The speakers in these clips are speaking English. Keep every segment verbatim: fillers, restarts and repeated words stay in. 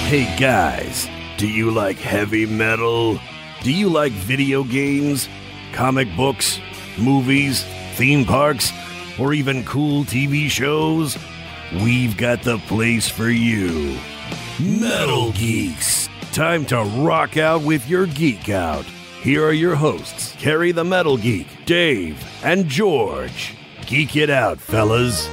Hey guys, do you like heavy metal? Do you like video games, comic books, movies, theme parks, or even cool T V shows? We've got the place for you. Metal Geeks. Time to rock out with your geek out. Here are your hosts, Kerry the Metal Geek, Dave, and George. Geek it out, fellas.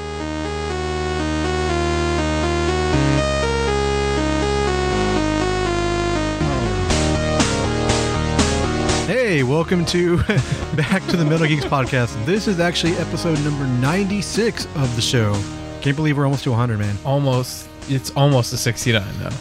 Hey, welcome to Back to the Metal Geeks podcast. This is actually episode number ninety-six of the show. Can't believe we're almost to one hundred, man. Almost. It's almost a sixty-nine, though.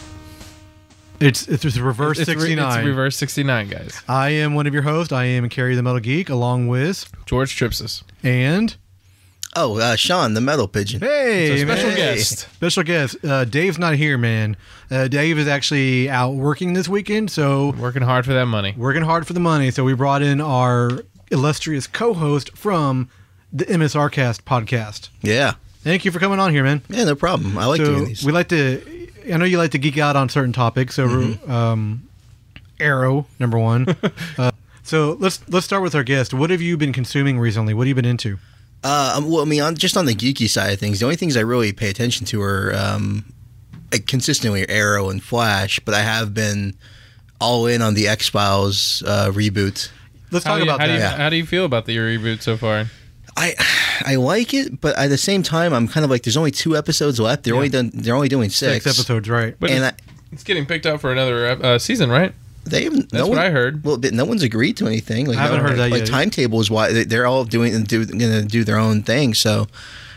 It's it's a reverse it's, it's sixty-nine. It's reverse sixty-nine, guys. I am one of your hosts. I am Kerry the Metal Geek, along with... George Tripsis. And... Oh, uh, Sean, the Metal Pigeon. Hey, It's a special man. guest. Special guest. Uh, Dave's not here, man. Uh, Dave is actually out working this weekend, so... Working hard for that money. Working hard for the money. So we brought in our illustrious co-host from the M S R Cast podcast. Yeah. Thank you for coming on here, man. Yeah, no problem. I like so doing these. We like to... I know you like to geek out on certain topics. So, Mm-hmm. um, Arrow, number one. uh, so let's let's start with our guest. What have you been consuming recently? What have you been into? Uh, um, well, I mean, on, just on the geeky side of things, the only things I really pay attention to are um, like consistently Arrow and Flash, but I have been all in on the X-Files uh, reboot. Let's How talk do you, about how that. Do you, Yeah. How do you feel about the reboot so far? I I like it, but at the same time, I'm kind of like, there's only two episodes left. They're Yeah. only done. They're only doing six, Six episodes, right? But and it's, I, it's getting picked up for another uh, season, right? they haven't. That's no what one, I heard. Well, but no one's agreed to anything. Like, I haven't no, heard that like yet. timetable is why they- they're all doing do, going to do their own thing. So,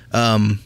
um,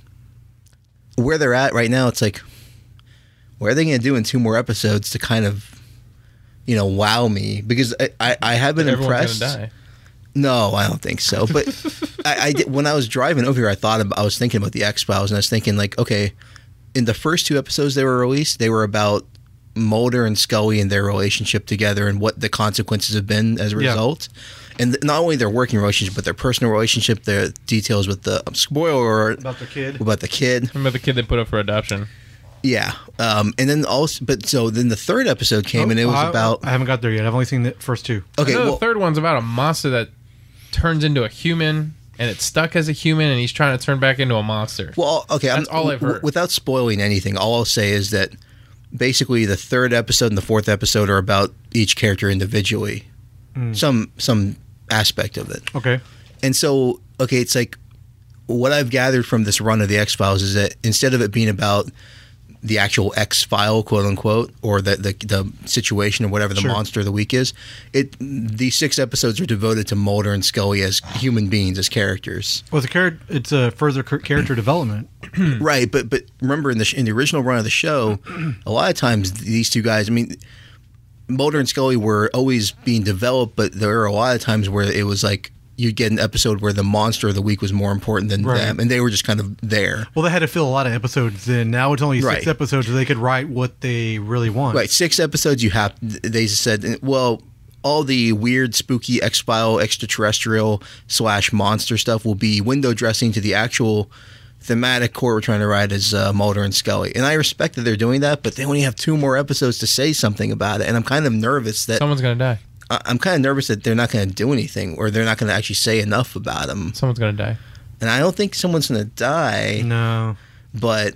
where they're at right now, it's like, what are they going to do in two more episodes to kind of, you know, wow me? Because I, I, I have been Everyone's impressed. gonna die. No, I don't think so. But I, I did, when I was driving over here, I thought about, I was thinking about the X-Files, and I was thinking like, okay, in the first two episodes they were released, they were about Mulder and Scully and their relationship together and what the consequences have been as a Yeah. result. And th- not only their working relationship, but their personal relationship, their details with the um, spoiler About the kid. about the kid. Remember the kid they put up for adoption? Yeah. Um, and then also, but so then the third episode came and it was I, about, I haven't got there yet. I've only seen the first two. okay, I know well, the third one's about a monster that turns into a human, and it's stuck as a human, and he's trying to turn back into a monster. Well, okay, That's I'm, all I've w- heard. Without spoiling anything, all I'll say is that basically the third episode and the fourth episode are about each character individually, some some aspect of it. Okay. And so, okay, it's like what I've gathered from this run of the X-Files is that instead of it being about the actual X-File, quote unquote, or the the, the situation or whatever the Sure. monster of the week is, it these six episodes are devoted to Mulder and Scully as human beings, as characters. Well, it's a, char- it's a further char- character development. Right, but but remember in the sh- in the original run of the show, a lot of times these two guys, I mean, Mulder and Scully were always being developed, but there were a lot of times where it was like you'd get an episode where the monster of the week was more important than Right. them, and they were just kind of there. Well, they had to fill a lot of episodes in. Now it's only six Right. episodes, so they could write what they really want. Right, six episodes. You have they said, well, all the weird, spooky X-File, extraterrestrial slash monster stuff will be window dressing to the actual thematic core we're trying to write as uh, Mulder and Scully. And I respect that they're doing that, but they only have two more episodes to say something about it. And I'm kind of nervous that Someone's gonna die. I- I'm kind of nervous that they're not going to do anything, or they're not going to actually say enough about them. Someone's gonna die. And I don't think someone's going to die, No. but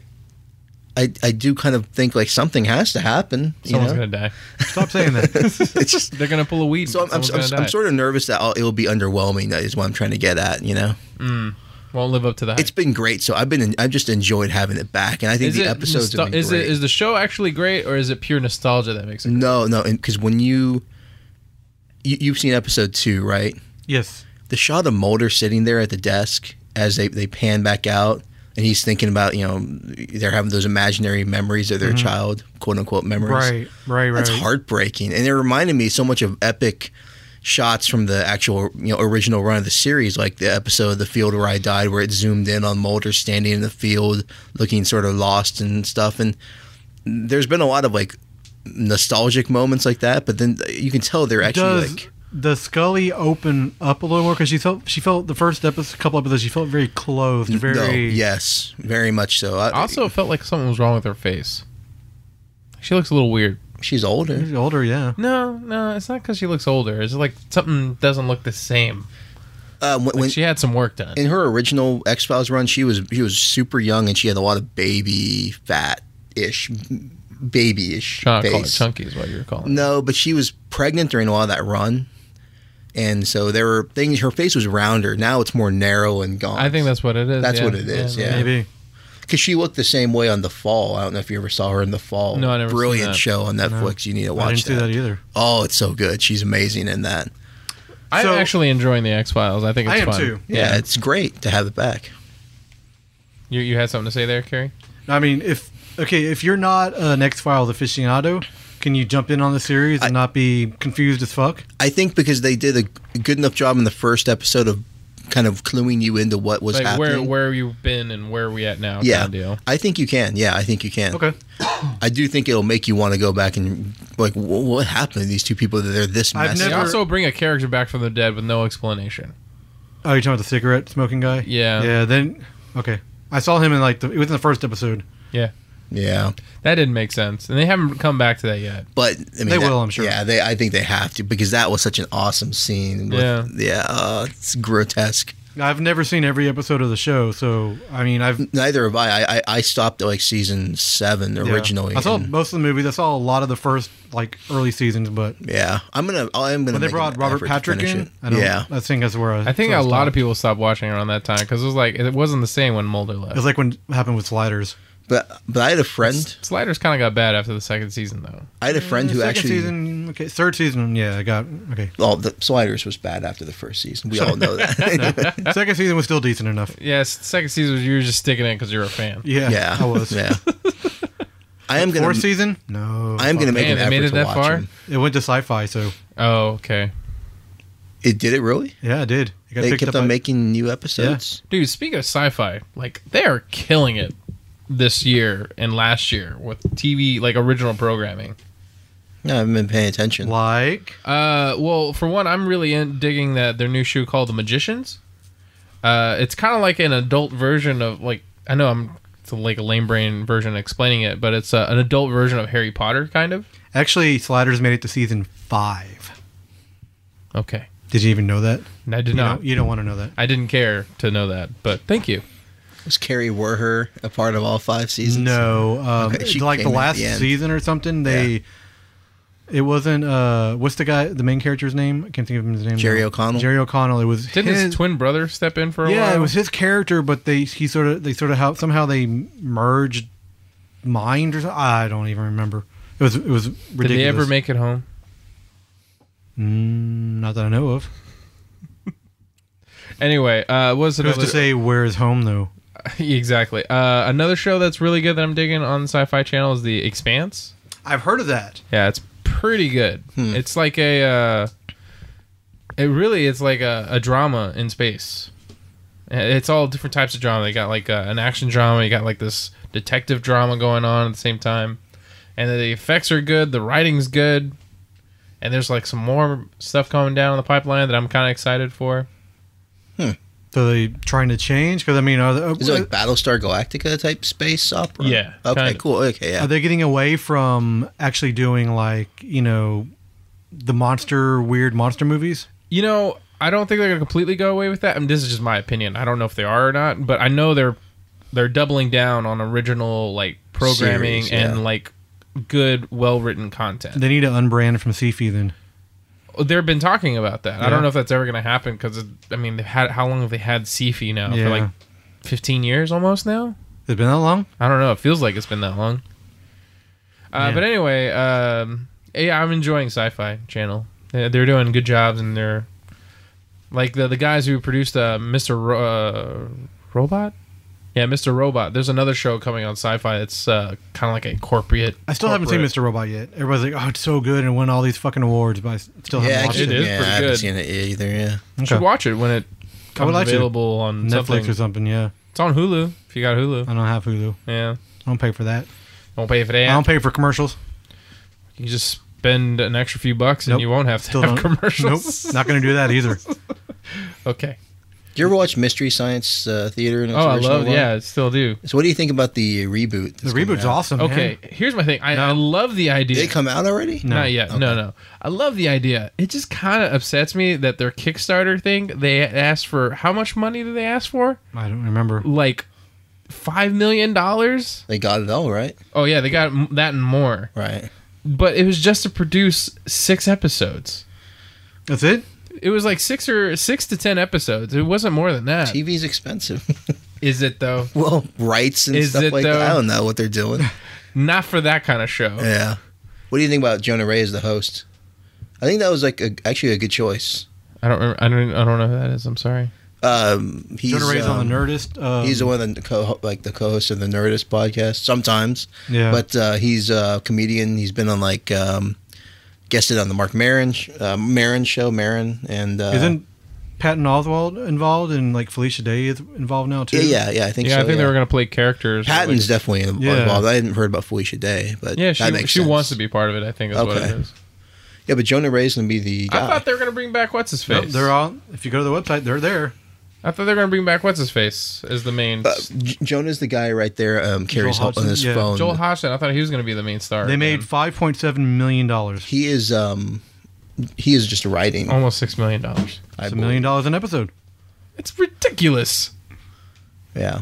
I I do kind of think like something has to happen. You Someone's know? gonna die. Stop saying that. It's just. They're gonna pull a weed. So I'm, I'm, Someone's I'm, gonna I'm die. sort of nervous that I'll, it'll be underwhelming. That is what I'm trying to get at. You know, Won't live up to that. it's been great. So I've been I've just enjoyed having it back, and I think is the it episodes nostal- have been is great. it is the show actually great, or is it pure nostalgia that makes it? Great? no, no, because when you, you you've seen episode two, right? Yes. The shot of Mulder sitting there at the desk as they they pan back out, and he's thinking about, you know, they're having those imaginary memories of their child, quote unquote memories. Right, right, right. That's heartbreaking, and it reminded me so much of epic shots from the actual, you know, original run of the series, like the episode of The Field Where I Died, where it zoomed in on Mulder standing in the field, looking sort of lost and stuff. And there's been a lot of like nostalgic moments like that, but then you can tell they're actually Does like. the Scully open up a little more? Because she felt she felt the first episode, couple episodes, she felt very clothed, very No, yes, very much so. I, Also, it felt like something was wrong with her face. She looks a little weird. She's older. She's older, yeah. No, no, it's not because she looks older. It's like something doesn't look the same. Uh, when, Like when she had some work done. in her original X Files run, she was she was super young and she had a lot of baby fat ish, babyish Trying to call it face. chunky is what you were calling it. No, but she was pregnant during a lot of that run, and so there were things. Her face was rounder. Now it's more narrow and gaunt. I think that's what it is. That's yeah. what it is, yeah. Maybe. because she looked the same way on The Fall. I don't know if you ever saw her in The Fall. No, I never seen Brilliant that. show on Netflix. You need to watch I didn't see that either. Oh, it's so good. She's amazing in that. I'm So- actually enjoying the X Files. I think it's I am fun. too. Yeah, it's great to have it back. You you had something to say there, Carrie? I mean, if okay, if you're not an X Files aficionado, can you jump in on the series and I- not be confused as fuck? I think because they did a good enough job in the first episode of kind of cluing you into what was Like where happening. where you've been and where we at now. yeah, Kind of deal. I think you can. Yeah, I think you can. Okay. I do think it'll make you want to go back and like, wh- what happened to these two people that they're this I've messy? They never- also bring a character back from the dead with no explanation. Oh, you're talking about the cigarette smoking guy? Yeah. Yeah. Then okay, I saw him in like the, it was in the first episode. Yeah, Yeah, that didn't make sense, and they haven't come back to that yet. but I mean, They that- will, I'm sure. Yeah, they. I think they have to because that was such an awesome scene. With, Yeah. yeah, uh, it's grotesque. I've never seen every episode of the show, so I mean, I've Neither have I. I, I, I stopped at like season seven yeah. originally. I saw and- most of the movies. I saw a lot of the first like early seasons, but yeah, I'm gonna. I'm gonna. when they make brought an Robert effort to Patrick finish in, it. I don't, yeah, I think that's where I. I think where a I lot of stopped. people stopped watching around that time because it was like it wasn't the same when Mulder left. It was like when it happened with Sliders. but but I had a friend. Sliders kind of got bad after the second season, though. I had a friend who Second actually. season, okay, third season, yeah, I got okay. Oh, the Sliders was bad after the first season. We all know that. No, second season was still decent enough. Yes, second season you were just sticking in because you're a fan. Yeah, yeah, I was. Yeah. I am gonna. Fourth season? No. I am gonna make Man, an they effort made it to that watch far? them. It went to sci-fi, so Oh, okay. It did it really? yeah, it did. It got They picked kept up on by- making new episodes. Dude, speaking of sci-fi, like they are killing it this year and last year with T V like original programming. No, I haven't been paying attention. like Uh, well, for one, I'm really in, digging that their new show called The Magicians. Uh, it's kind of like an adult version of like I know I'm it's like a lame brain version explaining it, but it's uh, an adult version of Harry Potter, kind of. actually, Sliders made it to season five. Okay, Did you even know that? I did You not. don't, you don't want to know that. I didn't care to know that, but thank you. Was Carrie Werher a part of all five seasons? No, um, Okay, she like the came at last the end. season or something. They, it wasn't. Uh, what's the guy? The main character's name? I can't think of his name. Jerry now. O'Connell? Jerry O'Connell. It was Didn't his, his twin brother step in for a yeah, while? it was his character, but they he sort of they sort of how somehow they merged mind or something. I don't even remember. It was it was ridiculous. Did they ever make it home? Mm, not that I know of. Anyway, uh, was Who's another to say where is home though? exactly uh, another show that's really good that I'm digging on the Sci-Fi Channel is The Expanse. I've heard of that. Yeah, it's pretty good. Hmm. It's like a, uh, it really is like a, a drama in space. It's all different types of drama. They got like uh, an action drama. You got like this detective drama going on at the same time, and the effects are good. The writing's good, and there's like some more stuff coming down the pipeline that I'm kind of excited for. So they trying to change? Because I mean, are they, Is it like Battlestar Galactica type space opera? Yeah, Okay, kind of. cool. Okay, yeah. are they getting away from actually doing like you know the monster weird monster movies? You know, I don't think they're gonna completely go away with that. I mean, this is just my opinion. I don't know if they are or not, but I know they're they're doubling down on original like programming Series, yeah. and like good, well written content. They need to unbrand from Sci-Fi then. They've been talking about that. I Yeah. don't know if that's ever gonna happen because I mean, they've had how long have they had Sci-Fi now? Yeah. For like fifteen years almost now. Has it been that long? I don't know. It feels like it's been that long. Uh, Yeah. but anyway, um, yeah, I'm enjoying Sci-Fi Channel. They're they're doing good jobs, and they're like the the guys who produced uh, Mister Ro- uh, Robot. Yeah, Mister Robot. There's another show coming on Sci-Fi. It's uh, kind of like a corporate. I still haven't seen corporate- Mister Robot yet. Everybody's like, "Oh, it's so good and won all these fucking awards," but I still yeah, haven't watched it it. is yeah, pretty I haven't good. seen it either. Yeah. You should Okay. watch it when it I comes would like to. available on Netflix something. or something. Yeah, It's on Hulu if you got Hulu. I don't have Hulu. Yeah, I don't pay for that. don't pay for I that. don't pay for commercials. You just spend an extra few bucks and Nope. you won't have to Still have don't. commercials. Nope, not going to do that either. Okay. Did you ever watch Mystery Science uh, Theater? In its Oh, I original love. run? Yeah, I still do. So what do you think about the reboot? The that's coming reboot's out? awesome. Okay, man. here's my thing. I, No. I love the idea. Did it come out already? No. Not yet. Okay. No, no. I love the idea. It just kind of upsets me that their Kickstarter thing, they asked for, how much money did they ask for? I don't remember. Like five million dollars? They got it all right. Oh, yeah, they got m- that and more. Right. But it was just to produce six episodes. That's it? It was like six or six to ten episodes. It wasn't more than that. T V's expensive. Is it, though? Well, rights and Is stuff it, like though? that. I don't know what they're doing. Not for that kind of show. Yeah. What do you think about Jonah Ray as the host? I think that was like a, actually a good choice. I don't remember. I don't, I don't know who that is. I'm sorry. Um, he's Jonah Ray's um, on the Nerdist. Um, He's the one that co like the co-host of the Nerdist podcast sometimes. Yeah. But uh, he's a comedian. He's been on like um, guested on the Mark Maron sh- uh, Maron show, Maron, and uh, Isn't Patton Oswalt involved, and like Felicia Day is involved now too? yeah, yeah, yeah. I think Yeah, so. I think yeah. they were going to play characters. Patton's like- definitely in- Yeah. involved. I hadn't heard about Felicia Day, but Yeah, that she, makes she sense. wants to be part of it, I think is what Okay. it is. Yeah, but Jonah Ray's gonna be the guy. I thought they were going to bring back What's-His-Face. Nope, they're all. If you go to the website, they're there. I thought they were going to bring back What's-His-Face as the main... Uh, J- Jonah's the guy right there. Um, carries Joel help on his Hodgson, yeah. phone. Joel Hodgson, I thought he was going to be the main star. They made again. five point seven million dollars. He is. Um, he is just writing. almost six million dollars. I It's a million believe. dollars an episode. It's ridiculous. Yeah.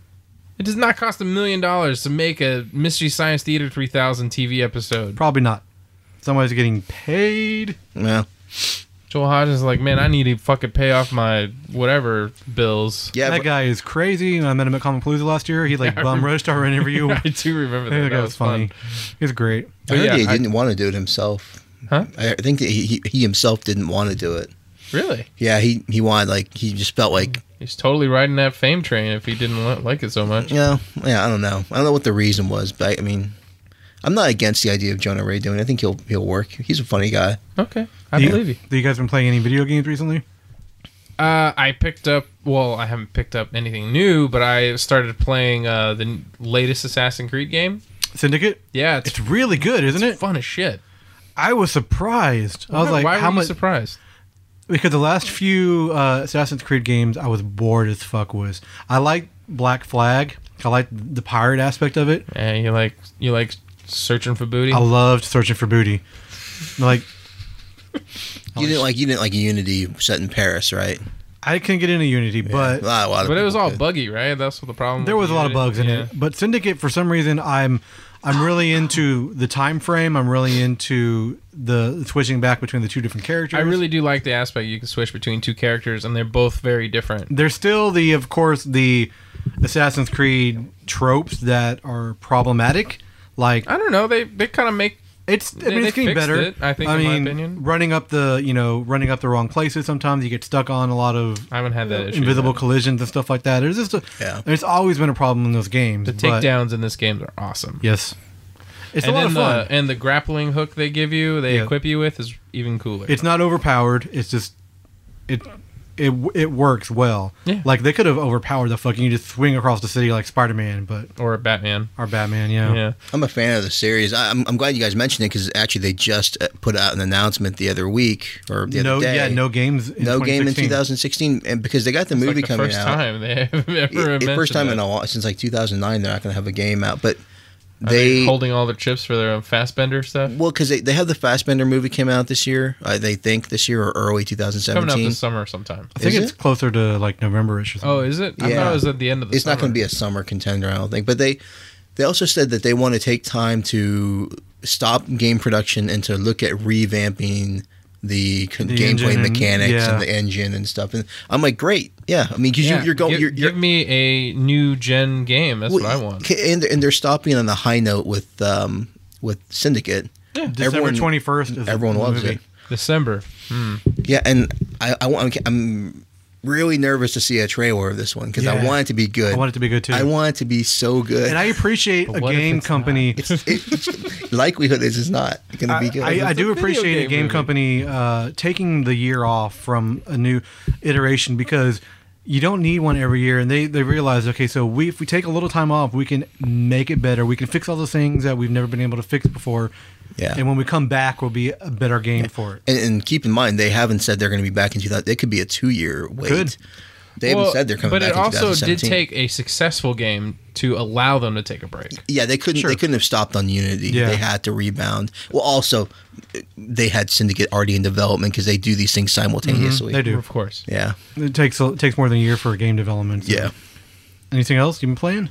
It does not cost a million dollars to make a Mystery Science Theater three thousand T V episode. Probably not. Somebody's getting paid. Yeah. Joel Hodgson's like, man, I need to fucking pay off my whatever bills. Yeah. that but- guy is crazy. When I met him at Comic Palooza last year, he like Yeah, I bum remember- roast our interview. I do remember that. that That, guy was was funny. fun. He's great. I But heard yeah, he I- didn't want to do it himself. Huh? I think that he, he himself didn't want to do it. Really? Yeah, he he wanted like he just felt like He's totally riding that fame train if he didn't li- like it so much. you know yeah I don't know I don't know what the reason was, but I, I mean I'm not against the idea of Jonah Ray doing it. I think he'll he'll work. He's a funny guy. Okay, I Do believe you. Do you guys been playing any video games recently? Uh, I picked up. Well, I haven't picked up anything new, but I started playing uh, the n- latest Assassin's Creed game. Syndicate? Yeah, it's, It's really good, isn't it? fun as shit. I was surprised. I was Why- like, why how were you much? surprised? Because the last few uh, Assassin's Creed games, I was bored as fuck. Was I like Black Flag? I like the pirate aspect of it. Yeah, you like you like searching for booty. I loved searching for booty. Like You didn't like you didn't like Unity set in Paris, right? I couldn't get into Unity, but a lot, a lot of but it was people all could. buggy, right? That's what the problem. there with was a lot of Unity- bugs in yeah. it. But Syndicate, for some reason, I'm I'm really into the time frame. I'm really into the switching back between the two different characters. I really do like the aspect you can switch between two characters, and they're both very different. There's still the, of course, the Assassin's Creed tropes that are problematic. Like I don't know. They they kind of make. it's, I They- mean, they it's getting fixed better. it, I think, I in my mean, opinion. running up the, you know, running up the wrong places. Sometimes you get stuck on a lot of I haven't had that issue. invisible yet. collisions and stuff like that. There's just a, Yeah. there's always been a problem in those games. The but- takedowns in this game are awesome. yes, it's and a lot then of fun. The, and the grappling hook they give you, they Yeah. equip you with, is even cooler. It's not overpowered. It's just it it it works well. Yeah. Like they could have overpowered the fucking. You just swing across the city like Spider Man, but or a Batman. our Batman, yeah. Yeah. I'm a fan of the series. I, I'm, I'm glad you guys mentioned it because actually they just uh, put out an announcement the other week or the no, other day. yeah, no games. In no game in twenty sixteen. two thousand sixteen, and because they got the It's movie like the coming first out. time they have ever It- mentioned it- first time that. in a while since like two thousand nine. They're not going to have a game out, but Are they, they holding all their chips for their Fastbender stuff. well because they, they have the Fassbender movie came out this year. Uh, they think this year or early two thousand Coming out seventeen. this summer sometime. I think Is it's it? closer to like November-ish or something. Oh, is it? I Yeah. thought it was at the end of the It's summer. not going to be a summer contender, I don't think. But they they also said that they want to take time to stop game production and to look at revamping the, con- The gameplay engine and- mechanics yeah. and the engine and stuff. And I'm like, great, yeah. I mean, because Yeah, you, you're going, give, you're, you're give me a new gen game. That's well, what I want. And, and they're stopping on a high note with um, with Syndicate. December everyone- twenty-first is Everyone the loves movie. it. December. Hmm. Yeah, and I, I want, I'm really nervous to see a trailer of this one because I Yeah. want it to be good. I want it to be good too. I want it to be so good. and I appreciate But a what if game it's company. It's, it, likelihood is it's not going to be good. I, I It's do a video appreciate a game game movie. company uh, taking the year off from a new iteration because you don't need one every year, and they, they realize, okay, so we if we take a little time off, we can make it better. We can fix all those things that we've never been able to fix before. Yeah. And when we come back, we'll be a better game for it. And, and keep in mind, they haven't said they're going to be back in two thousand. It could be a two-year wait. Could. They haven't Well, said they're coming but back it in also did twenty seventeen. take a successful game to allow them to take a break. Yeah, they couldn't. Sure. They couldn't have stopped on Unity. Yeah. They had to rebound. Well, also, they had Syndicate already in development because they do these things simultaneously. They do. Of course. Yeah, It takes it takes more than a year for game development. so. yeah. Anything else you've been playing?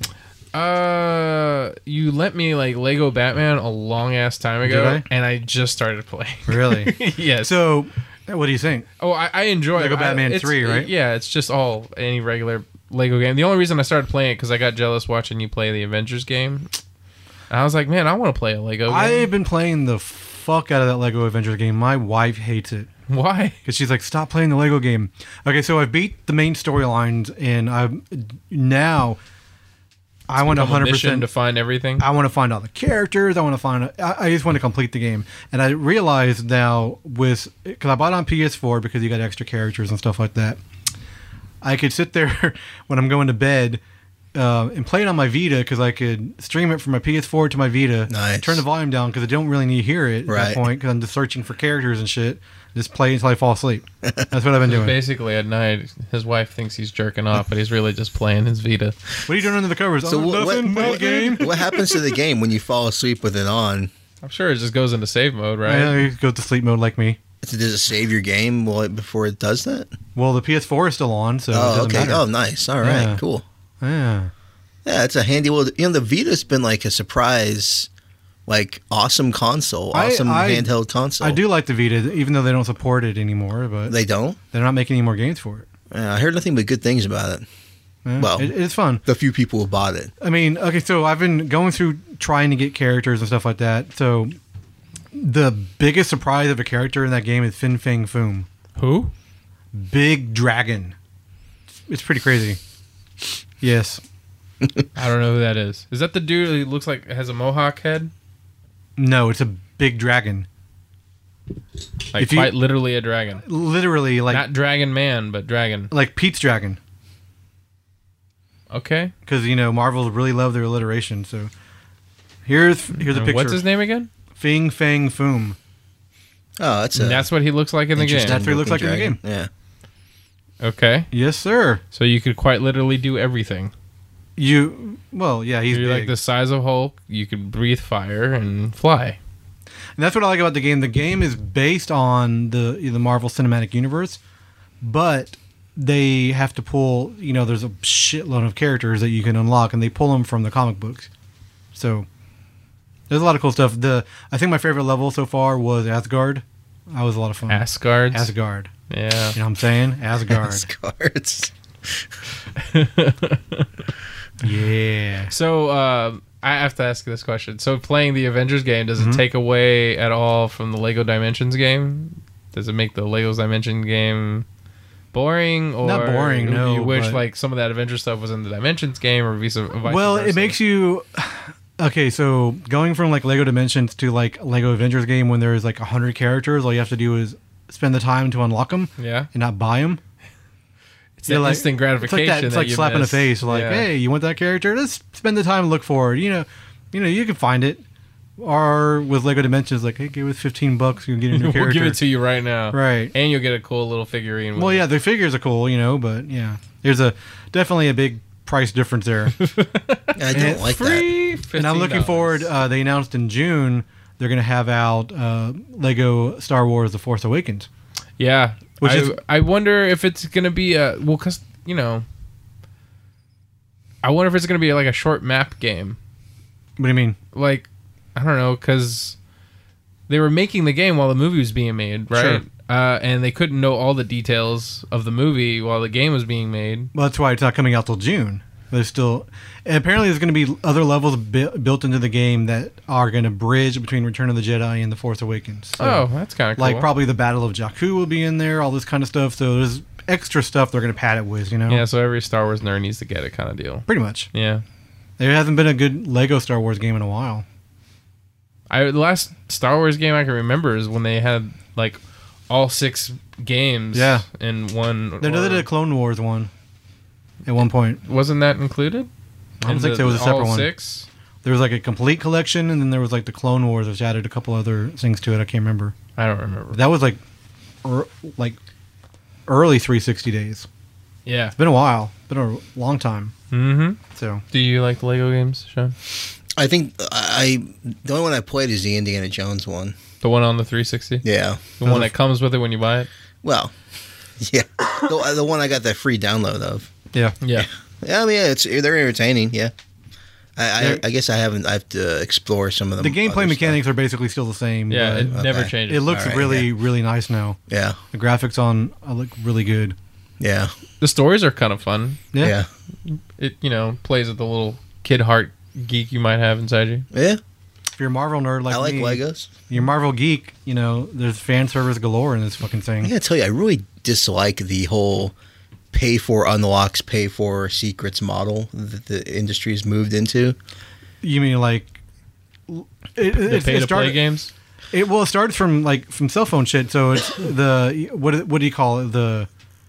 Uh, you lent me like Lego Batman a long ass time ago, Did I? and I just started playing. Really? Yes. So, what do you think? Oh, I, I enjoy Lego I- Batman it's- three, right? Yeah, it's just all any regular Lego game. The only reason I started playing it because I got jealous watching you play the Avengers game. And I was like, man, I want to play a Lego game. I've been playing the fuck out of that Lego Avengers game. My wife hates it Why? because she's like, "Stop playing the Lego game." Okay, so I beat the main storylines, and I'm now. I want to Become a one hundred mission percent to find everything. I want to find all the characters. I want to find. I, I just want to complete the game, and I realized now with because I bought it on P S four because you got extra characters and stuff like that. I could sit there when I'm going to bed uh, and play it on my Vita because I could stream it from my P S four to my Vita. Nice. Turn the volume down because I don't really need to hear it at Right. that point because I'm just searching for characters and shit. Just play until I fall asleep. That's what I've been doing. Basically, at night, his wife thinks he's jerking off, but he's really just playing his Vita. What are you doing under the covers? So oh, what, nothing. what, Play what, the game. what happens to the game when you fall asleep with it on? I'm sure it just goes into save mode, right? Yeah, you go to sleep mode like me. Does it save your game while it, before it does that? Well, the P S four is still on, so it Oh, doesn't okay. matter. Oh, nice. All right, Yeah. cool. Yeah. Yeah, it's a handy little. You know, the Vita's been like a surprise, like awesome console, I- awesome I- handheld console. I do like the Vita, even though they don't support it anymore. But They don't. they're not making any more games for it. Yeah, I heard nothing but good things about it. Yeah, Well- it, it's fun. The few people who bought it. I mean, okay, so I've been going through trying to get characters and stuff like that. So the biggest surprise of a character in that game is Fin Fang Foom, Who? big dragon. It's pretty crazy. Yes. I don't know who that is. Is that the dude who looks like has a mohawk head? No, it's a big dragon. Like If you- quite literally a dragon. Literally, like Not dragon man, but dragon. like Pete's dragon. Okay. Because you know Marvel really love their alliteration. So here's here's a And picture. What's his name again? Fin Fang Foom. Oh, that's a And that's what he looks like in the game. interesting That's what he looks looking like in the dragon. Yeah. Okay. Yes, sir. So you could quite literally do everything. You well, yeah, he's You're big. like the size of Hulk. You could breathe fire and fly. And that's what I like about the game. The game is based on the the Marvel Cinematic Universe, but they have to pull. You know, there's a shitload of characters that you can unlock, and they pull them from the comic books. So there's a lot of cool stuff. The I think my favorite level so far was Asgard. That was a lot of fun. Asgard. Asgard. Yeah. You know what I'm saying? Asgard. Cards. Yeah. So uh, I have to ask this question. So playing the Avengers game, does Mm-hmm. it take away at all from the Lego Dimensions game? Does it make the Lego Dimension game boring? Or Not boring, do no, You wish but- like some of that Avengers stuff was in the Dimensions game, or vice, vice Well, versa? it makes you. Okay, so going from like Lego Dimensions to like Lego Avengers game when there's like a hundred characters, all you have to do is spend the time to unlock them Yeah. and not buy them. It's that instant gratification. It's like, that, it's that like you slapping miss. a face. Like, Yeah. hey, you want that character? Let's spend the time to look for it. You know, you know, you can find it. Or with Lego Dimensions, like, hey, give us fifteen bucks, you can get a new we'll character. give it to you right now. Right. And you'll get a cool little figurine. With Well, it. yeah, the figures are cool, you know, but yeah, there's a definitely a big price difference there. I don't like that. Free. And I'm looking fifteen dollars. forward. Uh, they announced in June they're going to have out uh, Lego Star Wars: The Force Awakens. Yeah. Which I, is- I wonder if it's going to be a. Well, because, you know. I wonder if it's going to be like a short map game. What do you mean? Like, I don't know, because they were making the game while the movie was being made, right? Sure. Uh, and they couldn't know all the details of the movie while the game was being made. Well, that's why it's not coming out till June. There's still, and apparently, there's going to be other levels bu- built into the game that are going to bridge between Return of the Jedi and The Force Awakens. So, Oh, that's kind of cool. like probably the Battle of Jakku will be in there, all this kind of stuff. So there's extra stuff they're going to pad it with, you know? Yeah, so every Star Wars nerd needs to get it kind of deal. Pretty much. Yeah. There hasn't been a good Lego Star Wars game in a while. I the last Star Wars game I can remember is when they had like all six games Yeah. in one. They did or- a Clone Wars one at one point. Wasn't that included? I don't In think the- there was a all separate one. Six? There was like a complete collection, and then there was like the Clone Wars, which added a couple other things to it. I can't remember. I don't remember. That was like, er, like early three sixty days. Yeah. It's been a while. Been a long time. Mm-hmm. So Do you like the Lego games, Sean? I think I the only one I played is the Indiana Jones one. The one on the three sixty? Yeah. The one that comes with it when you buy it? Well, yeah. the, the one I got that free download of. yeah, Yeah. Yeah, I mean, yeah, it's they're entertaining. Yeah. I, I, They're- I guess I haven't. I have to explore some of them. the gameplay other mechanics are basically still the same. Yeah, but it never okay. changes. it looks All right, really, really nice now. stuff. The graphics on uh, look really good. Yeah. The stories are kind of fun. Yeah. Yeah. Yeah. It, you know, plays with the little kid heart geek you might have inside you. Yeah. If you're a Marvel nerd like I like me, Legos. you're a Marvel geek. You know, there's fan service galore in this fucking thing. I gotta tell you, I really dislike the whole pay for unlocks, pay for secrets model that the industry's moved into. You mean like it, The it's- it pay to play started- games. It well, it starts from like from cell phone shit. So it's the what what do you call it? The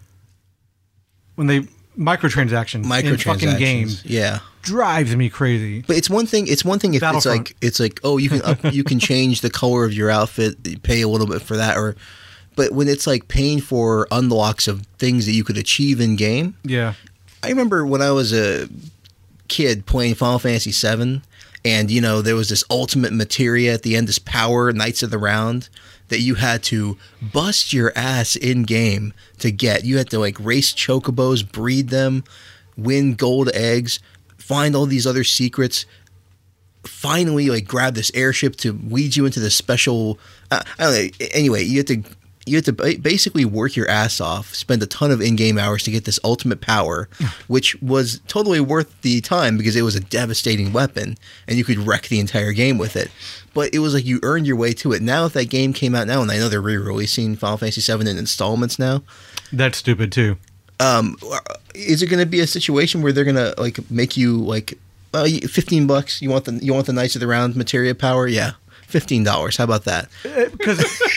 when they microtransactions, in fucking games Yeah. drives me crazy. But it's one thing. It's one thing if it's Battlefront. like it's like oh you can up, you can change the color of your outfit, you pay a little bit for that, or but when it's like paying for unlocks of things that you could achieve in game. Yeah, I remember when I was a kid playing Final Fantasy seven, and you know there was this ultimate materia at the end, this power Knights of the Round that you had to bust your ass in game to get. You had to like race chocobos, breed them, win gold eggs, find all these other secrets. Finally, like grab this airship to lead you into the special. Uh, I don't know. Anyway, you had to you had to ba- basically work your ass off, spend a ton of in-game hours to get this ultimate power, which was totally worth the time because it was a devastating weapon and you could wreck the entire game with it. But it was like you earned your way to it. Now, if that game came out now, and I know they're re-releasing Final Fantasy seven in installments now, that's stupid too. um, is it going to be a situation where they're going to like make you like uh, fifteen bucks? You want the you want the Knights of the Round materia power? Yeah. Fifteen dollars. How about that? Because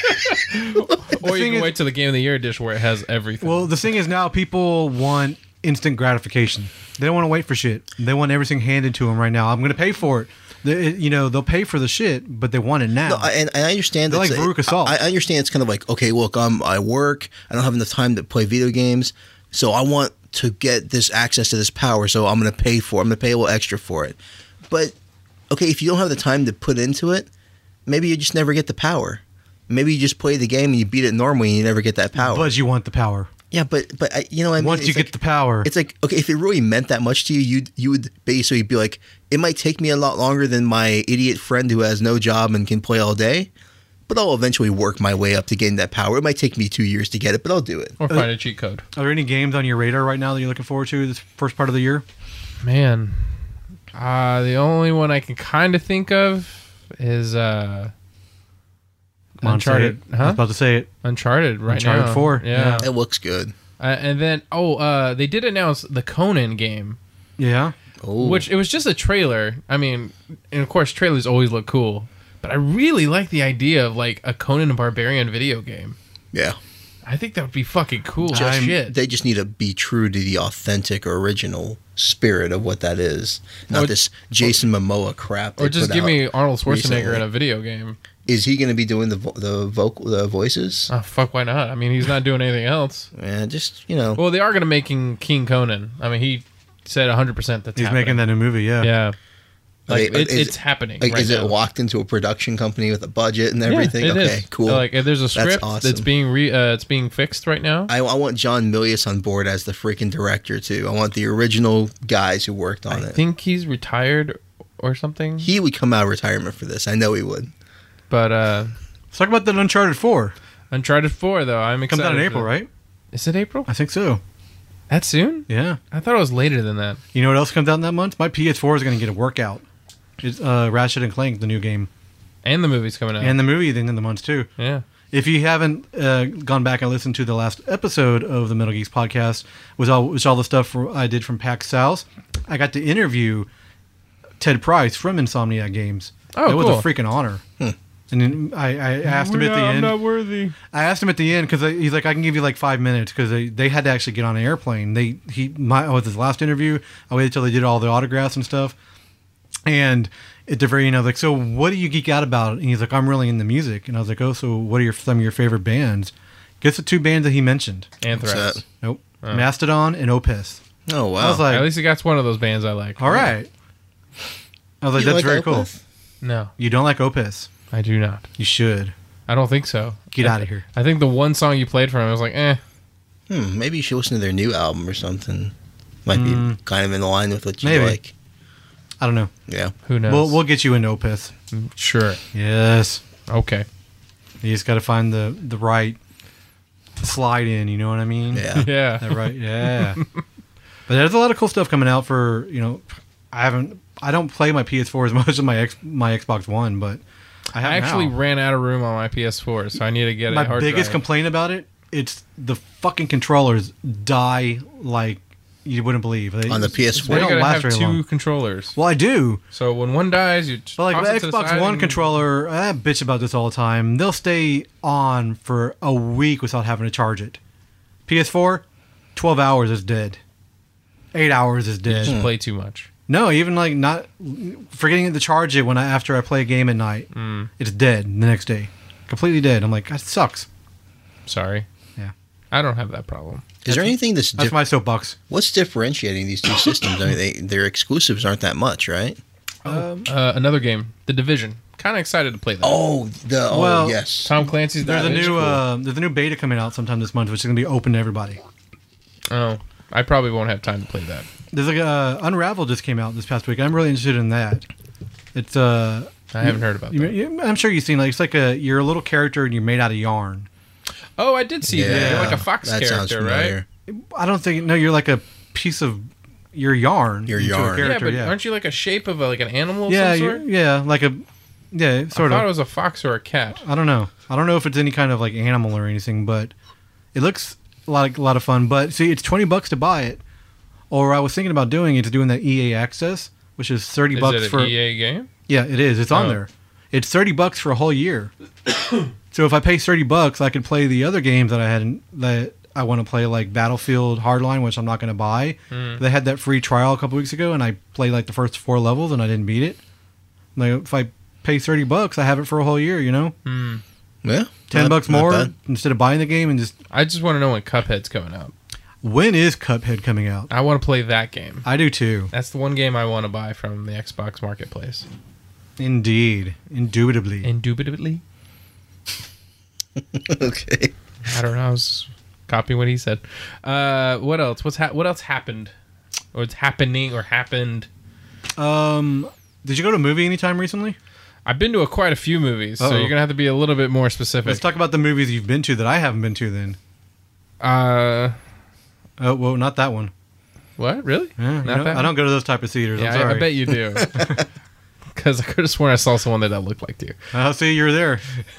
Or you thing can is- wait till the Game of the Year edition where it has everything. well, the thing is now people want instant gratification. They don't want to wait for shit. They want everything handed to them right now. I'm going to pay for it. They, you know, they'll pay for the shit, but they want it now. No, I, and, and I understand. They're it's like Veruca Salt. I, I understand it's kind of like okay, look, um, I work. I don't have enough time to play video games, so I want to get this access to this power. So I'm going to pay for. it. I'm going to pay a little extra for it. But okay, if you don't have the time to put into it, maybe you just never get the power. Maybe you just play the game and you beat it normally and you never get that power. but you want the power. yeah, but but I, you know, what I mean, Once you It's get like- the power, It's like, okay, if it really meant that much to you, you you would basically be like, it might take me a lot longer than my idiot friend who has no job and can play all day, but I'll eventually work my way up to getting that power. It might take me two years to get it, but I'll do it. or find a cheat code. are there any games on your radar right now that you're looking forward to this first part of the year? Man, uh, the only one I can kind of think of is uh, Come on, say Uncharted. it. I was Huh? about to say it. Uncharted right Uncharted now. four, Yeah. It looks good. Uh, and then, oh, uh, they did announce the Conan game, Yeah. Oh, which it was just a trailer. I mean, and of course, trailers always look cool. But I really like the idea of like a Conan the Barbarian video game. yeah. I think that would be fucking cool. as I'm- shit. They just need to be true to the authentic or original spirit of what that is, not Or- this Jason Momoa crap. Or they just put give out. me Arnold Schwarzenegger recently. in a video game. Is he going to be doing the vo- the vocal the voices? Oh fuck, why not? I mean, he's not doing anything else. Yeah, just you know. Well, they are going to making King Conan. I mean, he said one hundred percent that's He's happening. making that new movie, yeah. Yeah. Like, Like, it, is it's it- happening. Like, right is it now. locked into a production company with a budget and everything? Yeah, it okay, is. cool. Like, there's a script awesome. that's being re, uh, it's being fixed right now. I, I want John Milius on board as the freaking director too. I want the original guys who worked on I it. think he's retired or something. He would come out of retirement for this. I know he would. But uh, Let's talk about the Uncharted four. Uncharted four, though, I'm It excited. comes out in for April, that. right? Is it April? I think so. That soon? Yeah. I thought it was later than that. You know what else comes out in that month? My P S four is going to get a workout. It's uh, Ratchet and Clank, the new game. And the movie's coming out. And the movie then in the month too. yeah. If you haven't uh, gone back and listened to the last episode of the Metal Geeks podcast, was all was all the stuff for, I did from PAX South, I got to interview Ted Price from Insomniac Games. Oh, it was cool. a freaking honor. And then I, I asked him at the end. worthy. I asked him at the end because he's like, I can give you like five minutes because they, they had to actually get on an airplane. They he my with his last interview, I waited till they did all the autographs and stuff. And at the very end, I was like, so what do you geek out about? And he's like, I'm really into music. And I was like, oh, so what are your some of your favorite bands? Guess the two bands that he mentioned. What's Anthrax. that? Nope. Mastodon, and Opus. Oh wow! I was like, At least he got one of those bands I like. all right. I was like, You that's like very Opeth? No, cool. You don't like Opus? I do not. You should. I don't think so. Get I- out of here. I think the one song you played from him, I was like, eh. Hmm, maybe you should listen to their new album or something. Might Mm. be kind of in line with what you Maybe. like. I don't know. Yeah. Who knows? We'll we'll get you into Opus. Sure. Yes. Okay. You just got to find the the right slide in. You know what I mean? Yeah. Yeah. That right. Yeah. But there's a lot of cool stuff coming out for you know. I haven't. I don't play my P S four as much as my X, my Xbox One, but I have I actually now. ran out of room on my P S four, so I need to get My a hard biggest drive. complaint about it, it's the fucking controllers die like you wouldn't believe. They, On the P S four? they They don't gotta last have very two long. controllers. Well, I do. So when one dies, you just But like toss the it to the Xbox side One and- controller, I bitch about this all the time. They'll stay on for a week without having to charge it. P S four, twelve hours is dead. Eight hours is You dead. just play too much. No, even like not forgetting to charge it when I after I play a game at night, Mm. it's dead the next day, completely dead. I'm like, that sucks. Sorry. Yeah. I don't have that problem. Is there anything that's That's dif- my soapbox. what's differentiating these two systems? I mean, they, their exclusives aren't that much, right? Um, Uh, another game, The Division. Kind of excited to play that. Oh, the oh Well, yes. Tom Clancy's. there's a that is new cool. uh, there's a new beta coming out sometime this month, which is gonna be open to everybody. Oh, I probably won't have time to play that. There's like uh, Unravel just came out this past week. I'm really interested in that. It's uh, I haven't heard about you, that. you, I'm sure you've seen like it's like a you're a little character and you're made out of yarn. Oh, I did see that. You're like a fox that sounds character, right? familiar. I don't think no, you're like a piece of your yarn. Your into a yarn. Yeah, character, but yeah. aren't you like a shape of a, like an animal of yeah, some you're- sort? yeah, like a yeah, I sort thought it of. was a fox or a cat. I don't know. I don't know if it's any kind of like animal or anything, but it looks a lot of, a lot of fun. But see, it's twenty bucks to buy it. Or I was thinking about doing is doing that E A access, which is thirty Is bucks it an for. E A game? Yeah, it is. It's on Oh. there. It's thirty bucks for a whole year. So if I pay thirty bucks, I could play the other games that I had that I want to play, like Battlefield Hardline, which I'm not going to buy. Mm. They had that free trial a couple weeks ago, and I played like the first four levels, and I didn't beat it. Like if I pay thirty bucks, I have it for a whole year. You know, Hmm. Yeah, ten not- bucks not more bad. instead of buying the game. And just I just want to know when Cuphead's coming out. when is Cuphead coming out? I want to play that game. I do too. That's the one game I want to buy from the Xbox Marketplace. Indeed, indubitably. Indubitably. Okay. I don't know. I was copying what he said. Uh, what else? What's ha- what else happened? Or it's happening or happened? Um, did you go to a movie anytime recently? I've been to a, quite a few movies, so Uh-oh. you're gonna have to be a little bit more specific. Let's talk about the movies you've been to that I haven't been to. Then, uh, oh well, not that one. what? Really? Yeah, you Not know, that I don't go to those type of theaters. Yeah, I'm I, sorry. I bet you do. Because I could have sworn I saw someone that, that looked like you. I'll see you're there.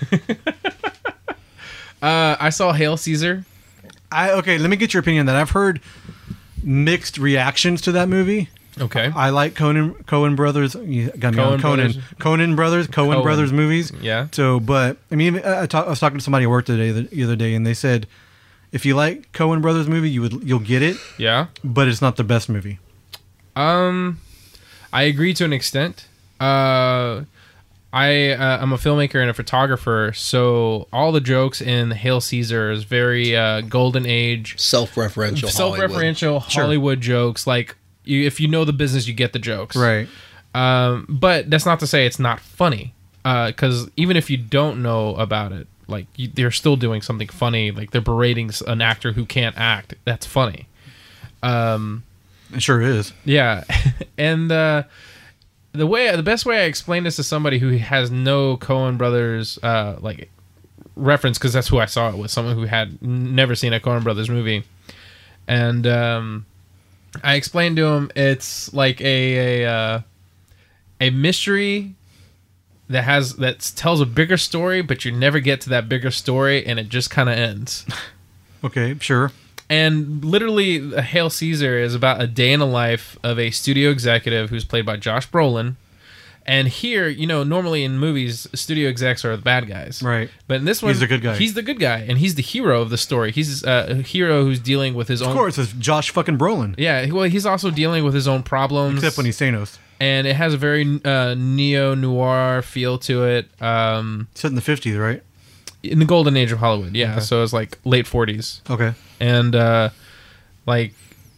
Uh, I saw Hail Caesar. I okay. Let me get your opinion on that. I've heard mixed reactions to that movie. Okay. I like Conan Cohen Brothers. You got me Coen on Conan Brothers. Conan Brothers Cohen Coen. Brothers movies. Yeah. So, but I mean, I, I, talk, I was talking to somebody at work today the, the other day, and they said if you like Cohen Brothers movie, you would you'll get it, Yeah. but it's not the best movie. Um, I agree to an extent. Uh, I uh, I'm a filmmaker and a photographer, so all the jokes in Hail Caesar is very uh, golden age, Self-referential. Hollywood. self-referential Sure. Hollywood jokes. Like you, if you know the business, you get the jokes. Right. Um, but that's not to say it's not funny. Because even if you don't know about it, like you, they're still doing something funny. Like they're berating s- an actor who can't act. That's funny. Um, It sure is. yeah, and uh, the way the best way I explain this to somebody who has no Coen Brothers uh, like reference, because that's who I saw it with, someone who had n- never seen a Coen Brothers movie, and um, I explained to him it's like a a, uh, a mystery that has that tells a bigger story, but you never get to that bigger story, and it just kind of ends. Okay, sure. And literally, Hail Caesar is about a day in the life of a studio executive who's played by Josh Brolin. And here, you know, normally in movies, studio execs are the bad guys. Right. But in this one, He's the good guy. He's the good guy, and he's the hero of the story. He's uh, a hero who's dealing with his Of own... course, it's Josh fucking Brolin. Yeah, well, he's also dealing with his own problems. Except when he's Thanos. And it has a very uh, neo-noir feel to it. Um, Set in the fifties, right? in the golden age of Hollywood, yeah. Okay. So it's like late forties. Okay. And uh, like,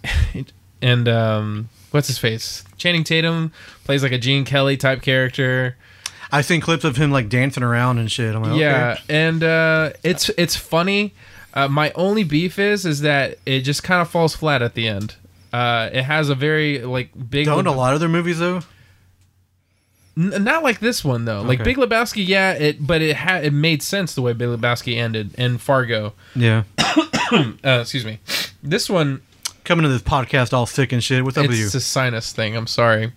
and um, what's his face? Channing Tatum plays like a Gene Kelly type character. I've seen clips of him like dancing around and shit. I'm like, Yeah, okay. and uh, it's it's funny. Uh, my only beef is is that it just kind of falls flat at the end. Uh, it has a very like big. Don't a Leb- lot of their movies though. N- not like this one though. Like Okay. Big Lebowski, yeah, it but it had it made sense the way Big Lebowski ended, and Fargo. Yeah. Uh, excuse me. This one, Coming to this podcast all sick and shit. What's up with you? it's a sinus thing. I'm sorry.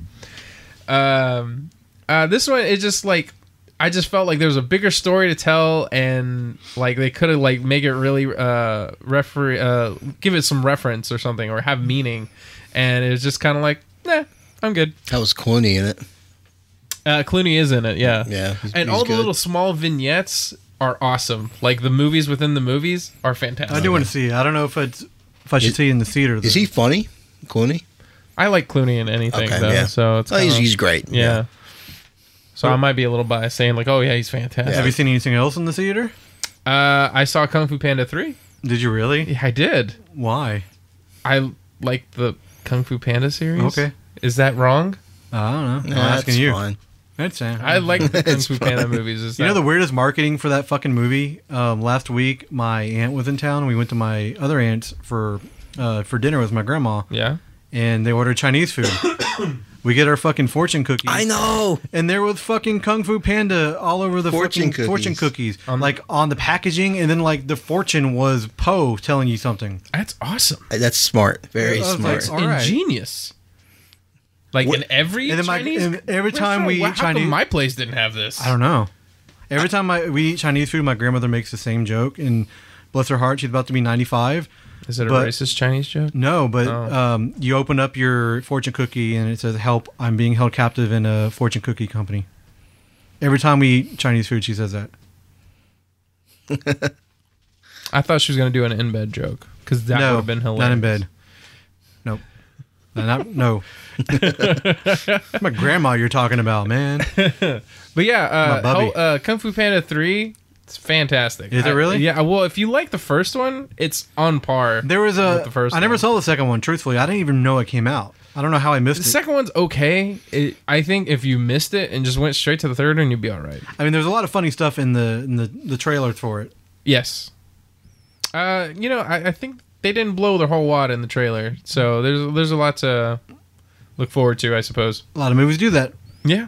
Um, uh, this one, it just like I just felt like there was a bigger story to tell, and like they could have like make it really uh refer uh give it some reference or something or have meaning, and it was just kind of like, nah, I'm good. That was Clooney in it. Uh, Clooney is in it, yeah, Yeah, he's- and he's all the good. little small vignettes are awesome. Like the movies within the movies are fantastic. I do want to see it. I don't know if it's if I should Is- see it in the theater. Is he funny, Clooney? I like Clooney in anything Okay, though, yeah. so it's Oh, he's, kinda- he's great. yeah. So I might be a little biased saying like, oh yeah, he's fantastic. Have you seen anything else in the theater? Uh, I saw Kung Fu Panda three. Did you really? Yeah, I did. Why? I like the Kung Fu Panda series. Okay. Is that wrong? I don't know. Nah, I'm asking that's you. fine. That's uh, I like the Kung It's Fu Panda movies. Is You know that- the weirdest marketing for that fucking movie? Um, last week, my aunt was in town. We went to my other aunt's for uh, for dinner with my grandma, Yeah. and they ordered Chinese food. We get our fucking fortune cookies. I know. And there was fucking Kung Fu Panda all over the Fortune fucking cookies. fortune cookies, On- like on the packaging, and then like the fortune was Poe telling you something. That's awesome. That's smart. Very I was smart. like, all right. Ingenious. Like What- in every And then my- Chinese. and every time restaurant? we Wow, eat how come Chinese- my place didn't have this. I don't know. Every time I, we eat Chinese food, my grandmother makes the same joke, and bless her heart, she's about to be ninety-five. Is it a but- racist Chinese joke? No, but Oh. um, you open up your fortune cookie and it says, "Help! I'm being held captive in a fortune cookie company." Every time we eat Chinese food, she says that. I thought she was going to do an in bed joke because that would no, have been hilarious. not in bed. Nope. No, not, no. My grandma you're talking about, man. But yeah, uh, My bubby. how- uh, Kung Fu Panda three, it's fantastic. Is it I- really? yeah. Well, if you like the first one, it's on par. There was a. With the first I never one. saw the second one. Truthfully, I didn't even know it came out. I don't know how I missed The it. second one's okay. It, I think if you missed it and just went straight to the third one, you'd be all right. I mean, there's a lot of funny stuff in the in the, the trailer for it. Yes. Uh, you know, I, I think they didn't blow their whole wad in the trailer, so there's there's a lot to look forward to, I suppose. A lot of movies do that. Yeah.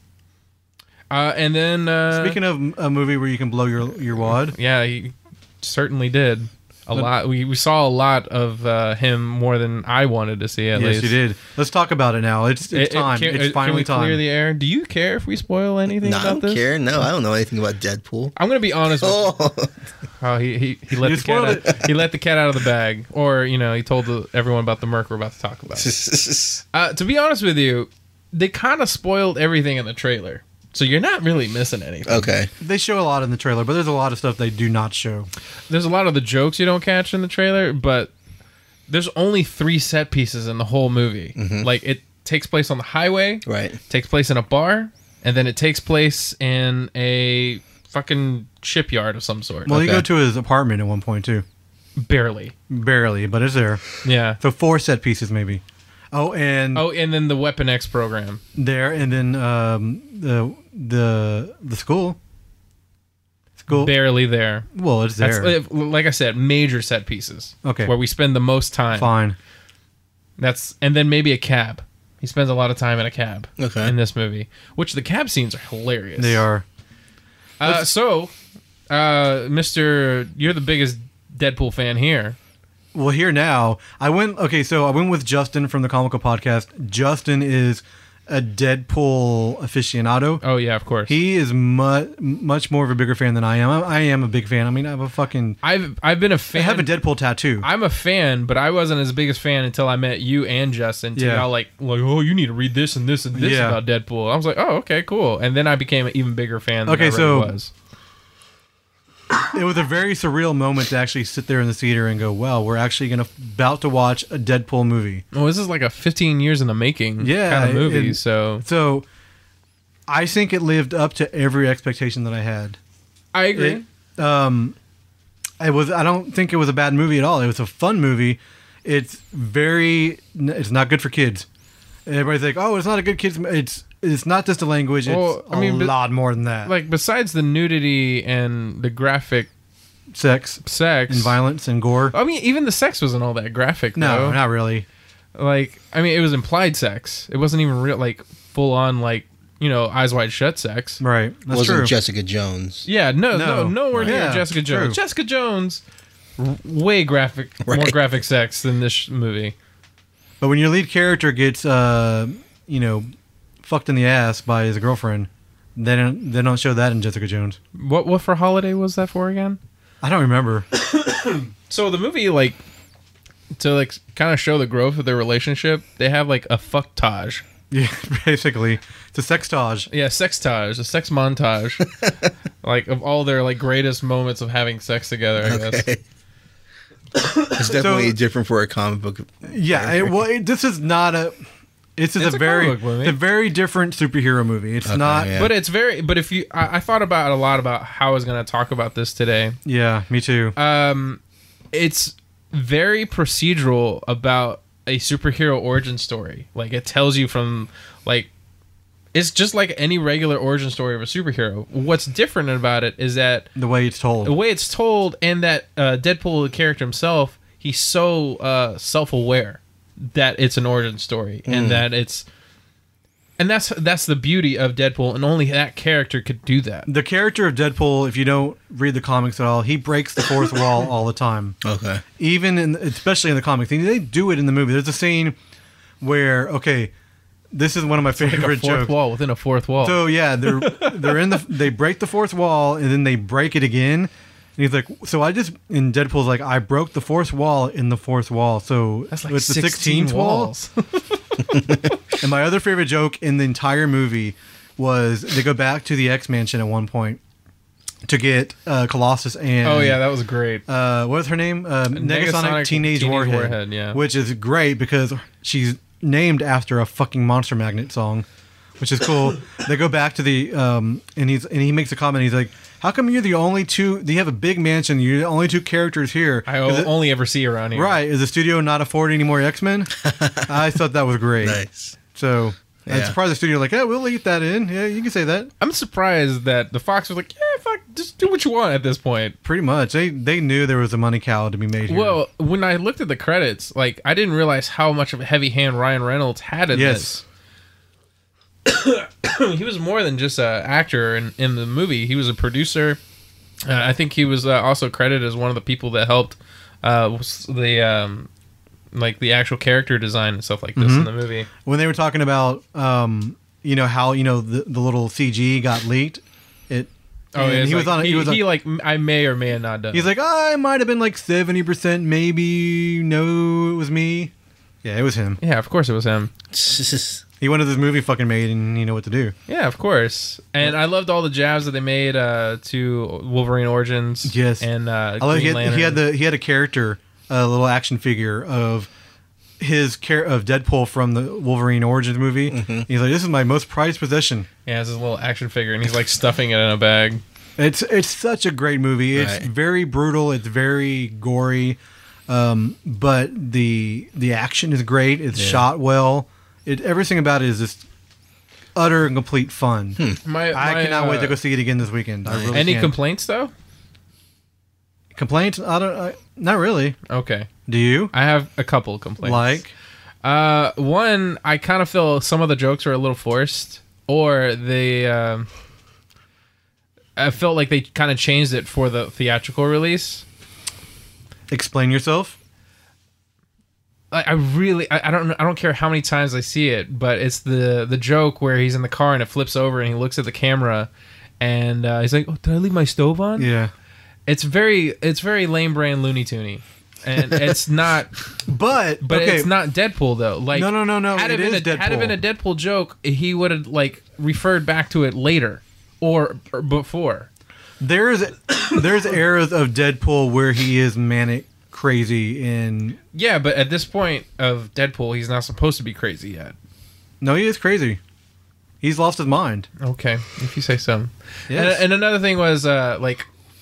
Uh, and then uh, Speaking of a movie where you can blow your your wad, yeah, he certainly did a lot. We we saw a lot of uh, him more than I wanted to see. At yes, least you did. Let's talk about it now. It's it's It- it- time. can- it's can finally we time. Clear the air. Do you care if we spoil anything No, I about don't this? care. No, I don't know anything about Deadpool. I'm gonna be honest with Oh, Oh, he he, he let You the cat spoiled out, he let the cat out of the bag, or you know, he told the, everyone about the Merc we're about to talk about. Uh, to be honest with you, they kind of spoiled everything in the trailer, so you're not really missing anything. okay. They show a lot in the trailer, but there's a lot of stuff they do not show. There's a lot of the jokes you don't catch in the trailer, but there's only three set pieces in the whole movie. Like it takes place on the highway, Right. takes place in a bar, and then it takes place in a fucking shipyard of some sort. Well, you Okay. go to his apartment at one point too. Barely. Barely, but it's there. Yeah. So four set pieces maybe. Oh, and Oh, and then the Weapon X program. there, and then um, the the the school. School. Barely there. Well, it's That's there. like I said, major set pieces. Okay. Where we spend the most time. Fine. That's and then maybe a cab. He spends a lot of time in a cab Okay. in this movie, which the cab scenes are hilarious. They are. Uh, so, uh, Mister, you're the biggest Deadpool fan here. Well, here now, I went. Okay, so I went with Justin from the Comical Podcast. Justin is a Deadpool aficionado. Oh yeah, of course. He is mu- much more of a bigger fan than I am. I, I am a big fan. I mean, I have a fucking. I've I've been a I fan. have a Deadpool tattoo. I'm a fan, but I wasn't as big a fan until I met you and Justin. Until Yeah. y'all like, like, oh, you need to read this and this and this Yeah. about Deadpool. I was like, oh, okay, cool. And then I became an even bigger fan. Than Okay, I really so- was. It was a very surreal moment to actually sit there in the theater and go, "Wow, we're actually gonna about to watch a Deadpool movie." Well, this is like a fifteen years in the making Yeah, kind of movie. and- So So, I think it lived up to every expectation that I had. I agree. It, um, it was. I don't think it was a bad movie at all. It was a fun movie. It's very. It's not good for kids. Everybody's like, "Oh, it's not a good kids." It's it's not just a language. It's Well, I mean, a but- lot more than that. Like besides the nudity and the graphic sex sex and violence and gore. I mean, even the sex wasn't all that graphic. No, though. not really. Like, I mean, it was implied sex. It wasn't even real, like full on, like you know, eyes wide shut sex. Right. That's Wasn't true. Jessica Jones. Yeah, no, No. no, nowhere near Yeah, Jessica Jones. true. Jessica Jones, w- way graphic, more Right. graphic sex than this sh- movie. But when your lead character gets, uh, you know, fucked in the ass by his girlfriend, they don't they don't show that in Jessica Jones. What what for holiday was that for again? I don't remember. So the movie, like, to like kind of show the growth of their relationship, they have like a fucktage. Yeah, basically, it's a sextage. Yeah, sextage, a sex montage, like of all their like greatest moments of having sex together. I guess. Okay. It's definitely So- different for a comic book. Yeah, it, well, it, this is not a. This is It's a a very, comic book movie. a very different superhero movie. It's Okay, not. yeah. But it's very. But if you, I, I thought about it a lot about how I was going to talk about this today. Yeah, me too. Um, it's very procedural about a superhero origin story. Like it tells you from like, it's just like any regular origin story of a superhero. What's different about it is that The way it's told. the way it's told, and that uh, Deadpool, the character himself, he's so uh, self-aware that it's an origin story, and that it's, and that's that's the beauty of Deadpool, and only that character could do that. The character of Deadpool, if you don't read the comics at all, he breaks the fourth wall all the time. Okay. Even in, especially in the comics, and they do it in the movie. There's a scene where, okay, this is one of my Like favorite a fourth jokes. wall within a fourth wall. So yeah, they're they're in the they break the fourth wall and then they break it again. And he's like, so I just and Deadpool's like, I broke the fourth wall in the fourth wall. So That's like it's the sixteen sixteenth wall. walls. And my other favorite joke in the entire movie was they go back to the X Mansion at one point to get uh, Colossus and Oh yeah, that was great. uh, what was her name? Uh, Negasonic, Negasonic Teenage, Teenage Warhead, Warhead, yeah. which is great because she's named after a fucking Monster Magnet song, which is cool. They go back to the um, and he's and he makes a comment. He's like, "How come you're the only two? You have a big mansion. You're the only two characters here. I Is o- it- only ever see around here. right? Is the studio not affording any more X Men?" I thought that was great. Nice. So I'm Yeah. surprised the studio like, "Yeah, we'll eat that in. Yeah, you can say that." I'm surprised that the Fox was like, yeah, fuck, just do what you want at this point. Pretty much, they they knew there was a money cow to be made here. Well, when I looked at the credits, like I didn't realize how much of a heavy hand Ryan Reynolds had in yes. this. He was more than just an actor in, in the movie. He was a producer. Uh, I think he was uh, also credited as one of the people that helped uh, was the um, like the actual character design and stuff like this in the movie. When they were talking about, um, you know how you know the, the little C G got leaked, it. Oh, and yeah, he was like, on. He, He was. he, on, like I may or may have not done. he's like, oh, I might have been like seventy percent, maybe. No, it was me. Yeah, it was him. yeah, of course it was him. He wanted this movie fucking made, and you know what to do. Yeah, of course. And I loved all the jabs that they made uh, to Wolverine Origins. Yes. and uh, I like he Green had, he had Lantern. the he had a character, a little action figure of his care of Deadpool from the Wolverine Origins movie. He's like, this is my most prized possession. Yeah, it's his little action figure, and he's like stuffing it in a bag. It's it's such a great movie. It's Right. very brutal. It's very gory, um, but the the action is great. It's Yeah. shot well. It everything about it is just utter and complete fun. My, I my, cannot wait uh, to go see it again this weekend. I really Any can. complaints though? complaints? I don't. I, not really. Okay, Do you I have a couple complaints. like? uh, one, I kind of feel some of the jokes are a little forced, or they. Um, I felt like they kind of changed it for the theatrical release. Explain yourself. I I really, I, I don't, I don't care how many times I see it, but it's the the joke where he's in the car and it flips over and he looks at the camera, and uh, he's like, "Oh, did I leave my stove on?" Yeah, It's very, it's very lame brand Looney Toony, and it's not, but but okay. it's not Deadpool though. Like, No, no, no, no, Had it it, been is a, had it been a Deadpool. Deadpool joke, he would have like referred back to it later or, or before. There's there's eras of Deadpool where he is manic, crazy, and Yeah, but at this point of Deadpool, he's not supposed to be crazy yet. no, he is crazy. He's lost his mind. Okay, if you say so. Yes. And, and another thing was uh, like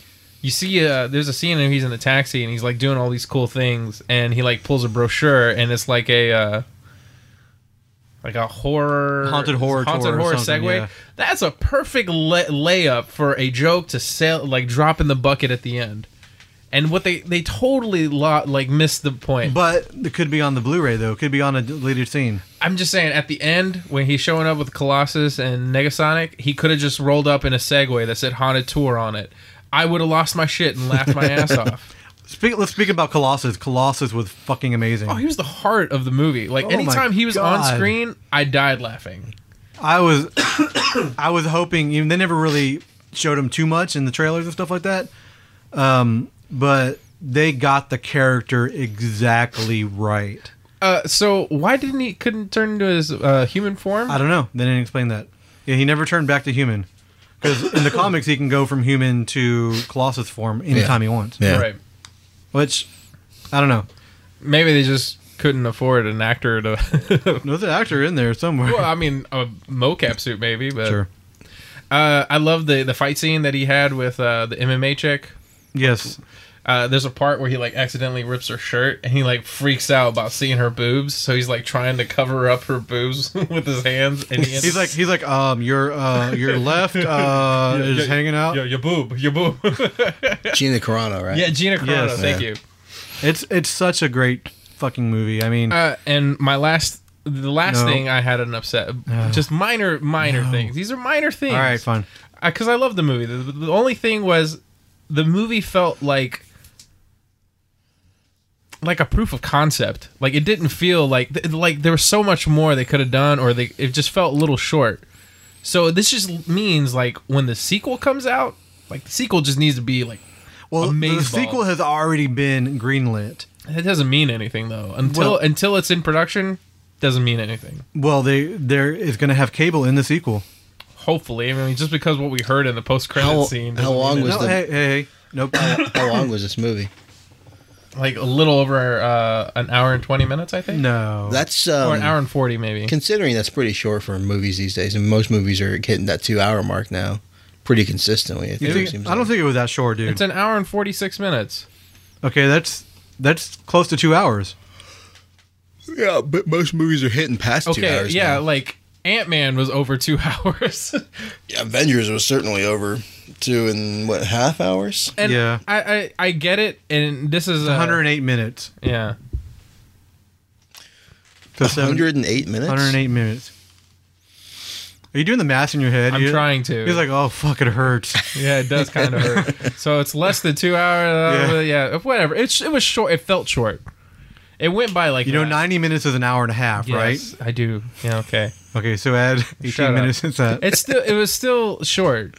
you see, uh, there's a scene where he's in the taxi and he's like doing all these cool things, and he like pulls a brochure, and it's like a uh, like a horror Haunted horror haunted tour or horror something, segue. yeah. That's a perfect lay- layup for a joke to sail, like drop in the bucket at the end. And what they they totally lo- like missed the point. But it could be on the Blu-ray though. It could be on a later scene. I'm just saying, at the end, when he's showing up with Colossus and Negasonic, he could have just rolled up in a Segway that said Haunted Tour on it. I would have lost my shit and laughed my ass off. Speak, let's speak about Colossus. Colossus was fucking amazing. Oh, he was the heart of the movie. Like, Oh anytime my he was God. on screen, I died laughing. I was, I was hoping. Even they never really showed him too much in the trailers and stuff like that. Um, but they got the character exactly right. Uh, so why didn't he couldn't turn into his uh, human form? I don't know. They didn't explain that. Yeah, he never turned back to human. Because in the comics, he can go from human to Colossus form anytime he wants. Yeah. Right. Which, I don't know. Maybe they just couldn't afford an actor to. There's an actor in there somewhere. Well, I mean, a mocap suit maybe, but Sure. uh, I love the the fight scene that he had with uh, the M M A chick. Yes. Uh, there's a part where he like accidentally rips her shirt and he like freaks out about seeing her boobs, so he's like trying to cover up her boobs with his hands, and he He's like, he's like, um, your, uh, your left, uh, is yeah, hanging out. Yo, your boob, your boob. Gina Carano, right? Yeah, Gina Carano. Yes. Thank Yeah. you. It's, it's such a great fucking movie. I mean, Uh, and my last, the last No. thing I had an upset, just minor, minor things. These are minor things. all right, fine. Because I love the movie. The, the only thing was, the movie felt like like a proof of concept. Like, it didn't feel like like there was so much more they could have done, or they it just felt a little short. So this just means like when the sequel comes out, like the sequel just needs to be like. Well, the Amazeballs. sequel has already been greenlit. It doesn't mean anything though until Well- until it's in production. Doesn't mean anything. Well, they there is going to have cable in the sequel. Hopefully, I mean, just because what we heard in the post credit How- scene. how doesn't long mean was No, the- hey, hey, hey, nope. How long was this movie? like a little over uh, an hour and twenty minutes, I think. no, That's Or um, an hour and forty, maybe. considering that's pretty short for movies these days, and most movies are hitting that two-hour mark now, pretty consistently. I You think. it think- seems I don't like. think it was that short, dude. It's an hour and forty-six minutes. Okay, that's that's close to two hours. Yeah, but most movies are hitting past two Okay, hours. yeah, now. like Ant-Man was over two hours. Yeah, Avengers was certainly over two and what half hours. And Yeah. I, I, I get it, and this is It's uh, one hundred eight minutes. Yeah. So seven- one hundred eight minutes. one hundred eight minutes. Are you doing the math in your head? I'm You- trying to. He's like, oh fuck, it hurts. Yeah, it does kind of hurt. So it's less than two hours. Uh, yeah. yeah, whatever. It's it was short. It felt short. It went by like You know, that. ninety minutes is an hour and a half, Yes, I do. Yeah, okay. right? Okay, so add Shut eighteen up. minutes since that. It's still it was still short.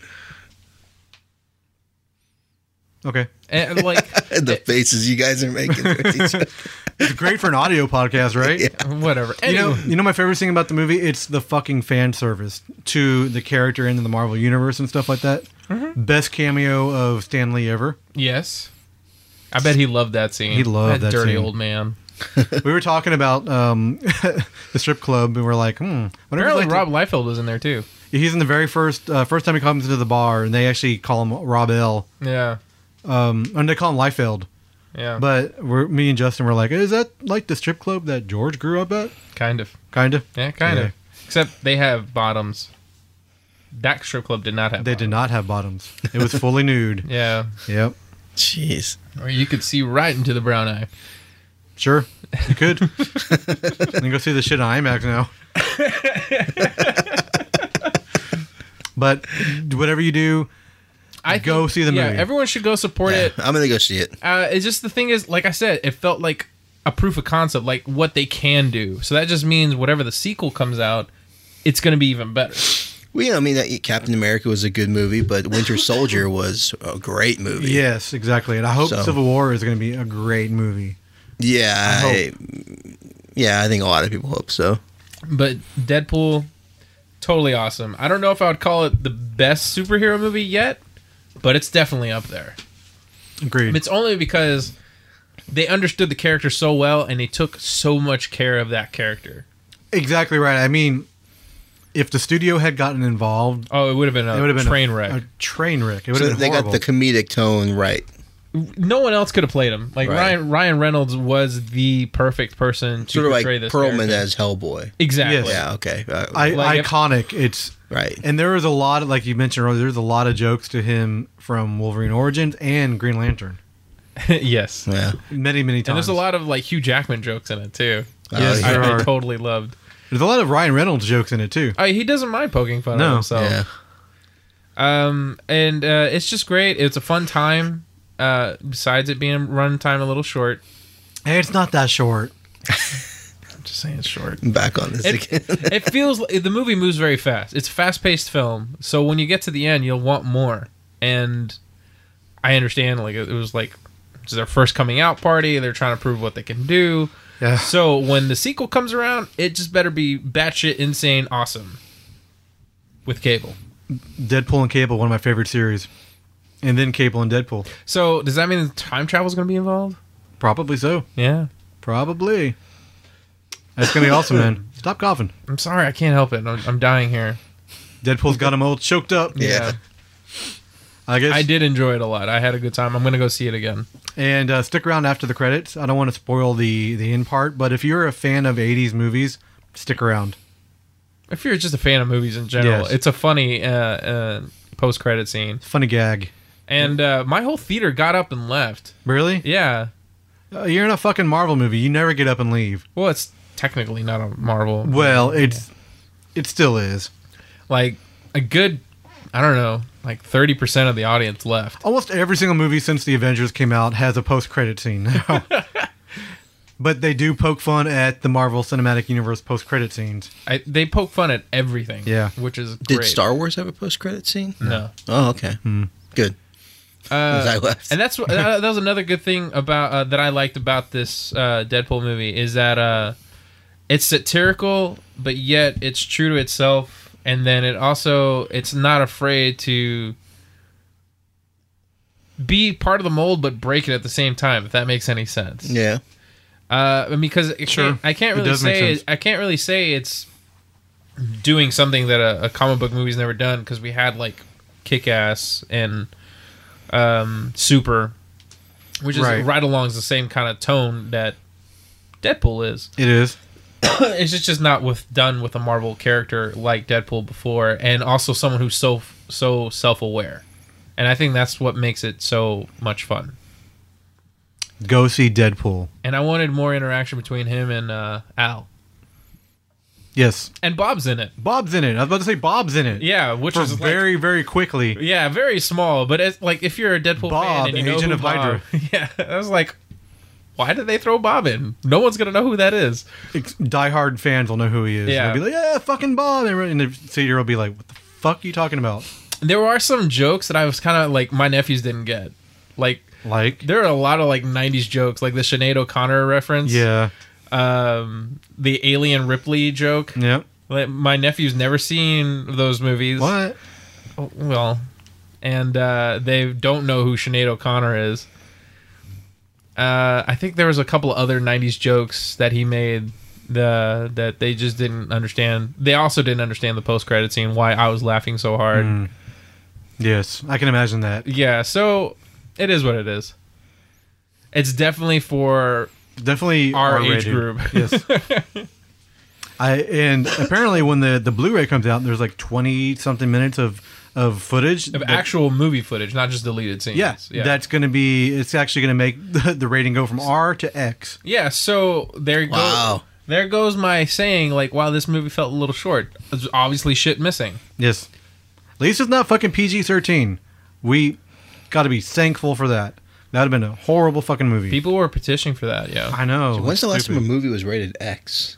Okay, And like the faces you guys are making. towards each other. it's great for an audio podcast, right? whatever. You know, Anyway, you know my favorite thing about the movie? It's the fucking fan service to the character into the Marvel universe and stuff like that. Mm-hmm. Best cameo of Stan Lee ever. yes. I bet he loved that scene. He loved that dirty scene. old man. We were talking about um, the strip club, and we're like, hmm. wonder if it's Apparently, like Rob Liefeld was in there too. the- he's in the very first uh, first time he comes into the bar, and they actually call him Rob L. Yeah, Um, and they call him Liefeld. yeah, But we're, me and Justin were like, is that like the strip club that George grew up at? kind of. Kind of. Yeah, kind Yeah. of. Except they have bottoms. That strip club did not have. They bottoms. did not have bottoms. It was fully nude. Yeah, Yep. Jeez. or you could see right into the brown eye. Sure. You could. Then go see the shit on IMAX now. But whatever you do, I Go think- see the yeah, movie. everyone should go support Yeah, it. I'm gonna go see it. Uh, it's just the thing is, like I said, it felt like a proof of concept, like what they can do. So that just means whatever the sequel comes out, it's going to be even better. Well, you know, I mean, that Captain America was a good movie, but Winter Soldier was a great movie. yes, exactly. And I hope So- Civil War is going to be a great movie. Yeah, I I- yeah, I think a lot of people hope so. But Deadpool, totally awesome. I don't know if I would call it the best superhero movie yet, but it's definitely up there. Agreed. It's only because they understood the character so well and they took so much care of that character. Exactly right. I mean, if the studio had gotten involved, Oh, it would have been a it would have been train a, wreck. A train wreck. It would So have been they horrible. got the comedic tone right. No one else could have played him. Like Right. Ryan Ryan Reynolds was the perfect person to Sort of like portray this Perlman character. as Hellboy. Exactly. Yes. Yeah, okay. Uh, I, like if- iconic. It's right. and there was a lot of, like you mentioned earlier, there's a lot of jokes to him from Wolverine Origins and Green Lantern. Yes. Yeah. Many, many times. And there's a lot of like Hugh Jackman jokes in it too. Yes, Oh, I, there I are. totally loved. There's a lot of Ryan Reynolds jokes in it too. Oh, he doesn't mind poking fun No. at himself. Yeah. Um, and uh, it's just great. It's a fun time. Uh, besides it being runtime a little short. Hey, it's not that short. I'm just saying it's short. I'm back on this It, again. it feels like the movie moves very fast. It's a fast-paced film, so when you get to the end, you'll want more. And I understand, like it was like it's their first coming out party. They're trying to prove what they can do. Yeah. So when the sequel comes around, it just better be batshit insane awesome. With Cable. Deadpool and Cable, one of my favorite series. And then Cable and Deadpool. So does that mean time travel is going to be involved? Probably so. Yeah. Probably. That's going to be awesome, man. Stop coughing. I'm sorry, I can't help it. I'm, I'm dying here. Deadpool's got him all choked up. Yeah. I guess. I did enjoy it a lot. I had a good time. I'm going to go see it again. And uh, stick around after the credits. I don't want to spoil the, the end part, but if you're a fan of eighties movies, stick around. If you're just a fan of movies in general, Yes. it's a funny uh, uh, post-credit scene. Funny gag. And uh, my whole theater got up and left. Really? Yeah. Uh, you're in a fucking Marvel movie. You never get up and leave. Well, it's technically not a Marvel. Well, it's it still is. Like, a good, I don't know, like thirty percent of the audience left. Almost every single movie since the Avengers came out has a post-credit scene now. But they do poke fun at the Marvel Cinematic Universe post-credit scenes. I, they poke fun at everything. Yeah. Which is Did great. Star Wars have a post-credit scene? No. Oh, okay. Good. As I Uh, left. and that's what- that, that was another good thing about uh, that I liked about this uh, Deadpool movie is that uh, it's satirical, but yet it's true to itself, and then it also it's not afraid to be part of the mold, but break it at the same time. If that makes any sense. Yeah. Uh, because it Sure. can't, I can't It really does make say sense. I can't really say it's doing something that a, a comic book movie's never done because we had like Kick-Ass and um, Super, which is Right. right, along the same kind of tone that Deadpool is. It is. It's just, just not with done with a Marvel character like Deadpool before, and also someone who's so so self aware, and I think that's what makes it so much fun. Go see Deadpool. And I wanted more interaction between him and uh, Al. Yes. And Bob's in it. Bob's in it. I was about to say Bob's in it. Yeah, which For is like, very, very quickly. yeah, very small. But it's like if you're a Deadpool Bob, fan and you know Agent who of Bob, Hydra. yeah, I was like, why did they throw Bob in? No one's gonna know who that is. Ex- diehard fans will know who he is. Yeah. They'll be like, yeah, fucking Bob. And the theater will be like, what the fuck are you talking about? There are some jokes that I was kind of like my nephews didn't get. Like Like, there are a lot of like nineties jokes, like the Sinead O'Connor reference. yeah. Um, the Alien Ripley joke. Yep. Like, my nephew's never seen those movies. What? Oh, well, and uh, they don't know who Sinead O'Connor is. Uh, I think there was a couple of other nineties jokes that he made the that they just didn't understand. They also didn't understand the post-credit scene, why I was laughing so hard. Mm. Yes, I can imagine that. Yeah, so it is what it is. It's definitely for Definitely our R-rated. age group. Yes. I and apparently when the the Blu-ray comes out, there's like twenty something minutes of of footage of that- actual movie footage, not just deleted scenes. Yeah, that's going to be. It's actually going to make the, the rating go from R to X. yeah. So there you go. Wow. There goes my saying, like, wow, this movie felt a little short. There's obviously shit missing. Yes. At least it's not fucking P G thirteen. We got to be thankful for that. That would have been a horrible fucking movie. People were petitioning for that, yeah. I know. When's the last time a Stupid. movie was rated X?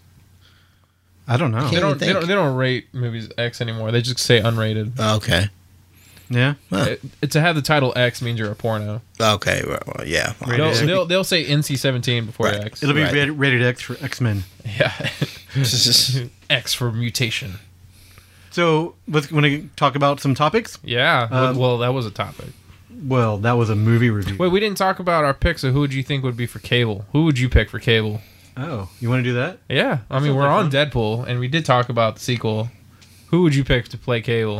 I don't know. They Can't don't, even they think. don't. They don't rate movies X anymore. They just say unrated. Oh, okay. Yeah. Huh. It, it- to have the title X means you're a porno. Okay. Well, well, yeah. Rated They'll, X. they'll, they'll say N C seventeen before Right. X. It'll be Right. rated, rated X for X-Men. Yeah. Just- X for mutation. So let's want to talk about some topics. Yeah. Um, well, that was a topic. Well, that was a movie review. Wait, we didn't talk about our picks. So who would you think would be for Cable? Who would you pick for Cable? Oh, you want to do that? Yeah. I mean, Sounds we're like on Deadpool, and we did talk about the sequel. Who Who would you pick to play Cable?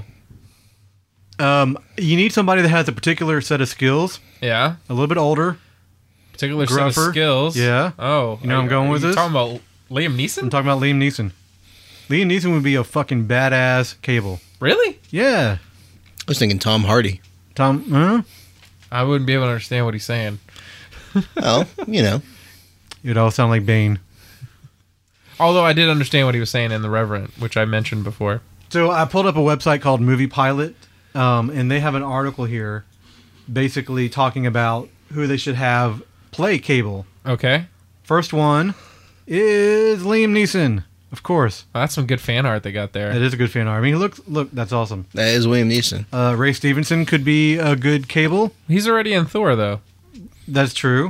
Um, you need somebody that has a particular set of skills, Yeah, a little bit older. particular set Gruffer. of skills. Yeah. Oh, You know where I'm going are with you this? Talking about Liam I'm Neeson? talking about Liam Neeson. Liam Neeson would be a fucking badass Cable. Really? Yeah. I was thinking Tom Hardy. Tom, huh? I wouldn't be able to understand what he's saying. Well, you know. It would all sound like Bane. Although I did understand what he was saying in The Reverend, which I mentioned before. So I pulled up a website called Movie Pilot, um, and they have an article here basically talking about who they should have play Cable. Okay. First one is Liam Neeson, of course. Well, that's some good fan art they got there. That is a good fan art. I mean, look, look, that's awesome. That is William Neeson. Uh, Ray Stevenson could be a good Cable. He's already in Thor, though. That's true.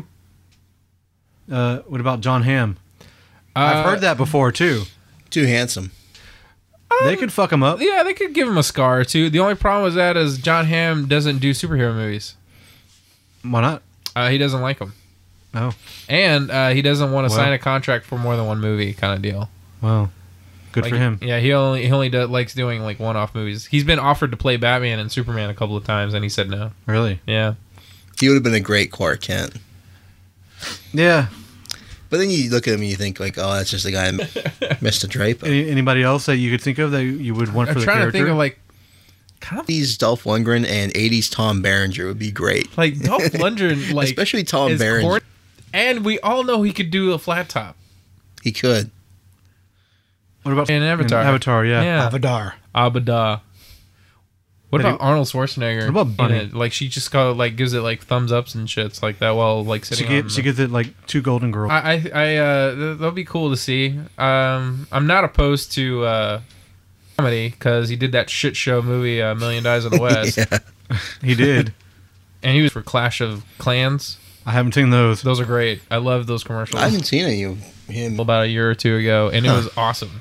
Uh, what about John Hamm? Uh, I've heard that before too. Too handsome. They could fuck him up. Yeah, they could give him a scar or two. The only problem with that is John Hamm doesn't do superhero movies. Why not? Uh, he doesn't like them. Oh, And uh, he doesn't want to Well. sign a contract for more than one movie kind of deal. well, good Like, for him. Yeah, he only he only do, likes doing like one-off movies. He's been offered to play Batman and Superman a couple of times, and he said no. Really? Yeah. He would have been a great Clark Kent. Yeah. But then you look at him and you think, like, oh, that's just the guy Mister Draper. Any, anybody else that you could think of that you would want I'm for the trying character? to think of like kind of eighties Dolph Lundgren and eighties Tom Berenger would be great. like Dolph Lundgren, like Especially Tom is Berenger. corny, and we all know he could do a flat top. He could. What about In Avatar. Avatar, yeah. Yeah. Avatar. Abada. What But about Arnold Schwarzenegger? What about in Bunny? it? Like she just got like gives it like thumbs ups and shits like that while like She sitting. get, on she the- gives it like two Golden Girls. I I, I uh th- that'll be cool to see. Um, I'm not opposed to uh comedy because he did that shit show movie uh, Million Dies in the West, Yeah. He did. and he was for Clash of Clans. I haven't seen those. Those are great. I love those commercials. I haven't seen any of him. About a year or two ago, and it was awesome.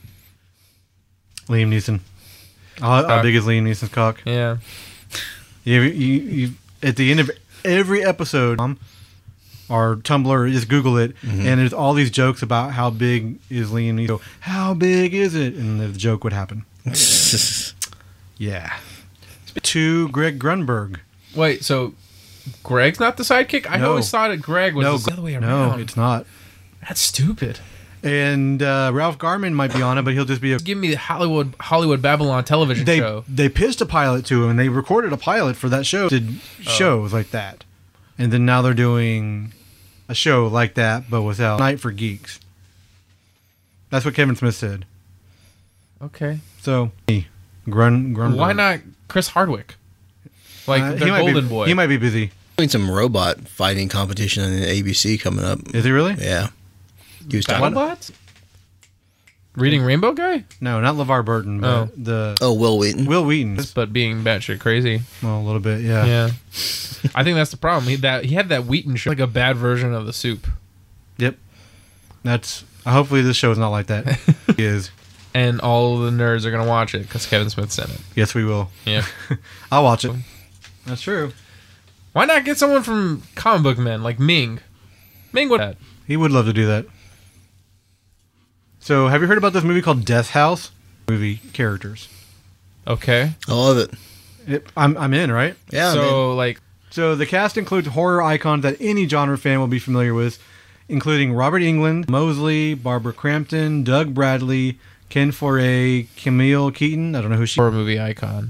Liam Neeson. How, how Cock. big is Liam Neeson's cock? Yeah. You, you, you, at the end of every episode, um, or Tumblr, just Google it, and there's all these jokes about how big is Liam Neeson. How big is it? And the joke would happen. Yeah. To Greg Grunberg. Wait, so Greg's not the sidekick? I No. always thought it Greg was No, the other way no, around. it's not. That's stupid. And uh, Ralph Garman might be on it, but he'll just be a. Give me the Hollywood Hollywood Babylon television They show. they pitched a pilot to him, and they recorded a pilot for that show. Did shows like that, and then now they're doing a show like that, but without Night for Geeks. That's what Kevin Smith said. Okay. So, Grun Grunberg. Why not Chris Hardwick? Like Uh, the he might golden be, boy. He might be busy. Doing some robot fighting competition on the A B C coming up. Is he really? Yeah. He was talking. BattleBots? Reading Rainbow Guy? No, not LeVar Burton, but Oh. the Oh, Will Wheaton. Will Wheaton. But being batshit crazy. Well, a little bit, yeah. Yeah. I think that's the problem. He that he had that Wheaton show, like a bad version of the soup. Yep. That's. Hopefully, this show is not like that. It is. And all the nerds are gonna watch it because Kevin Smith said it. Yes, we will. Yeah. I'll watch it. That's true. Why not get someone from Comic Book Men like Ming? Ming would that. He would love to do that. So, have you heard about this movie called Death House? Movie characters. Okay. I love it. It, I'm I'm in, right? Yeah, so like So the cast includes horror icons that any genre fan will be familiar with, including Robert Englund, Mosley, Barbara Crampton, Doug Bradley, Ken Foray, Camille Keaton. I don't know who she. horror movie icon.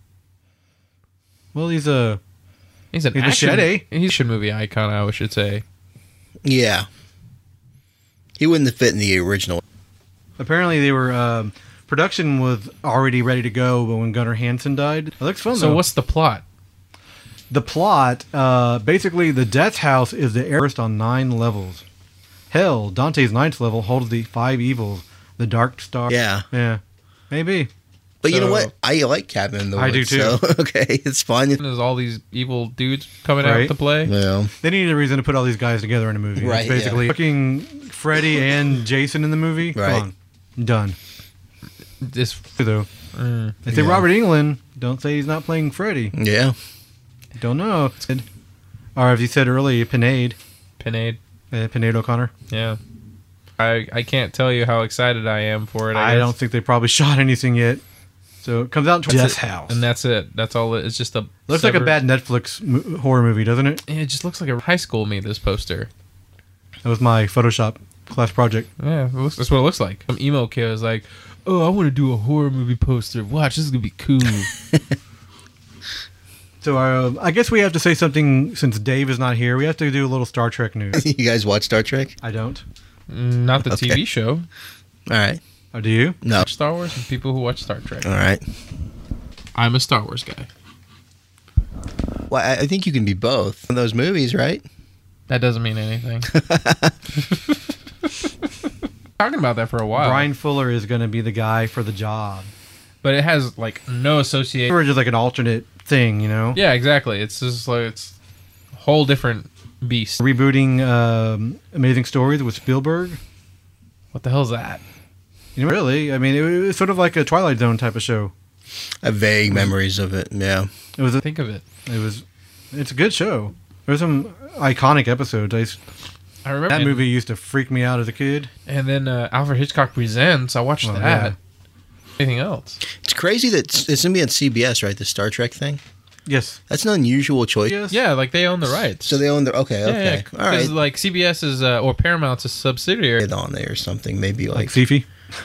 Well, he's a. He's an He's a action, machete. he's a action movie icon, I should say. Yeah. He wouldn't have fit in the original. Apparently, they were. Um, production was already ready to go, but when Gunnar Hansen died, it looks fun. So though. what's the plot? The plot, uh, basically, the Death House is the first on nine levels. Hell, Dante's ninth level holds the five evils, the Dark Star. Yeah. Yeah. Maybe. But you know So- what? I like Cabin in the I Woods. do too. So, okay, it's fine. There's all these evil dudes coming Right. out to play. Yeah. They needed a reason to put all these guys together in a movie. Right, It's basically fucking Freddy and Jason in the movie. Right. Come on. Done. This Though. mm, They say Yeah. Robert Englund. Don't say he's not playing Freddy. Yeah. Don't know. Or as you said earlier, Pinade. Pinade. Uh, Pinade O'Connor. Yeah. I I can't tell you how excited I am for it. I, I guess. don't think they probably shot anything yet. So it comes out in Death House. and that's it. That's all. It, it's just a looks like a severed- bad Netflix mo- horror movie, doesn't it? Yeah, it just looks like a high school me. This poster. That was my Photoshop class project. Yeah, it looks, that's what it looks like. Some emo kid was like, "Oh, I want to do a horror movie poster. Watch, this is gonna be cool." So uh, I guess we have to say something since Dave is not here. We have to do a little Star Trek news. You guys watch Star Trek? I don't. Mm, Not the Okay. T V show. All right. Oh, do you? No. Watch Star Wars and people who watch Star Trek. All right. I'm a Star Wars guy. Well, I, I think you can be both in those movies, right? That doesn't mean anything. Talking about that for a while, Brian Fuller is going to be the guy for the job. but it has like no association. Or just like an alternate thing, you know? Yeah, exactly. It's just like it's a whole different beast. Rebooting um, Amazing Stories with Spielberg. What the hell is that? You know, really? I mean, it was sort of like a Twilight Zone type of show. I have vague memories of it. Yeah. It was. A, Think of it. it was. It's a good show. There's some iconic episodes. I, used- I remember that and, movie used to freak me out as a kid. And then uh, Alfred Hitchcock Presents. I watched Oh, that. yeah. Anything else? It's crazy that it's, it's going to be on C B S, right? The Star Trek thing? Yes. That's an unusual choice. Yes. Yeah, like they own the rights. So they own their. Okay, yeah, okay. yeah, All right. Because like C B S is uh, or Paramount's a subsidiary. It on there or something. Maybe Like like. Fifi.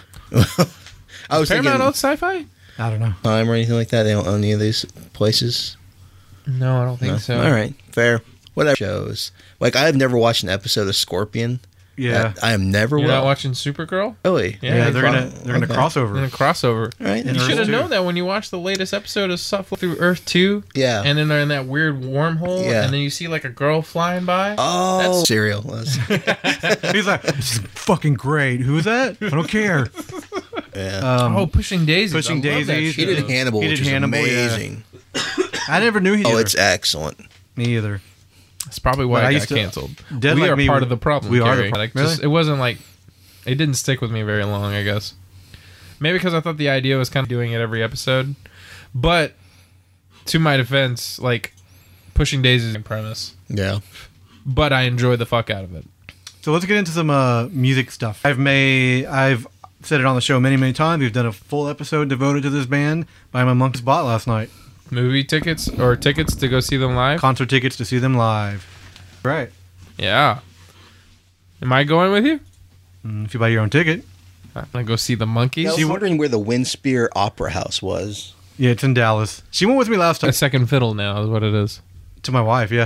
I was Paramount thinking owns Sci-Fi? I don't know. Time or anything like that. They don't own any of these places. No, I don't think No? so. All right. Fair. Whatever shows. Like, I have never watched an episode of Scorpion. Yeah. That I am never You're will. not watching Supergirl? Really? Yeah, Yeah, they they're gonna they're gonna Okay. cross In over. a crossover. All right. And You Earth should have two. known that when you watched the latest episode of Suffer Through Earth two. Yeah. And then they're in that weird wormhole. Yeah. And then you see like a girl flying by. Oh, That's- cereal. That's- He's like, this is fucking great. Who's that? I don't care. yeah. Um, oh, Pushing Daisies. Pushing I love that Daisies. he show. did Hannibal, He which did is Hannibal, yeah. amazing. I never knew he. Oh, either. it's excellent. Me either. That's probably why But I I used got to- canceled. Dead we Like are Me part was- of the problem. we are the Gary. pro- Like, Really? just, it wasn't like it didn't stick with me very long. I guess maybe because I thought the idea was kind of doing it every episode. But to my defense, like Pushing Daisies is premise, Yeah. but I enjoy the fuck out of it. So let's get into some uh, music stuff. I've made, I've said it on the show many, many times. We've done a full episode devoted to this band by my monk's bot last night. Movie tickets or tickets to go see them live. Concert tickets to see them live. Right. Yeah. Am I going with you? Mm, if you buy your own ticket. I'm gonna go see the Monkeys. I was wondering where the Windspear Opera House was. Yeah, it's in Dallas. She went with me last time. A second fiddle now is what it is. To my wife, yeah.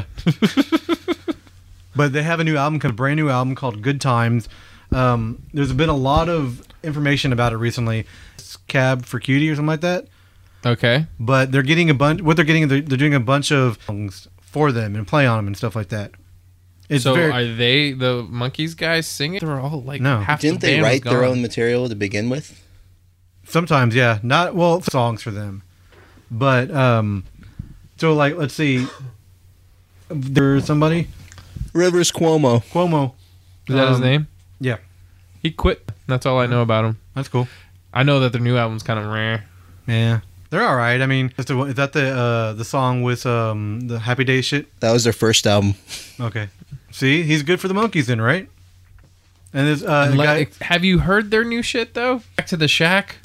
But they have a new album, a brand new album called Good Times. Um, there's been a lot of information about it recently. It's Cab for Cutie or something like that. Okay. But they're getting a bunch. What they're getting, they're, they're doing a bunch of songs for them and play on them and stuff like that. It's so very, are they the Monkeys guys singing? They're all like No. half Didn't the they band was write their gone. own material to begin with? sometimes, yeah, not well songs for them, but um, so like let's see, there's somebody Rivers Cuomo. Cuomo. Is that his Um, name? Yeah, He quit. That's all I know about him. that's cool. I know that their new album's kind of rare. Yeah, they're all right. I mean, is the- is that the uh, the song with um the Happy Days shit? That was their first album. Okay, see, he's good for the Monkeys then, right? And there's uh, a Let- guy, have you heard their new shit though? Back to the Shack.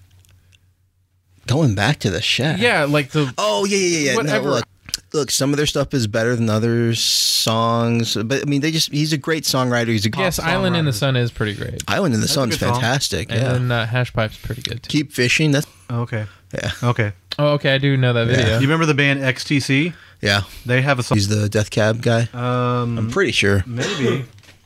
Going back to the Shack. Yeah, like the Oh yeah, yeah, yeah. Whatever. No, look, look. Some of their stuff is better than other songs, but I mean, they just—he's a great songwriter. He's a Yes, Island in the songwriters. Sun is pretty great. Island in the That's a Sun's good song. fantastic. And Yeah. then uh, Hash Pipe's pretty good too. Keep fishing. That's oh, okay, yeah, okay. Oh, okay, I do know that Yeah. video. You remember the band X T C? yeah. They have a song. He's the Death Cab guy. Um, I'm pretty sure. maybe.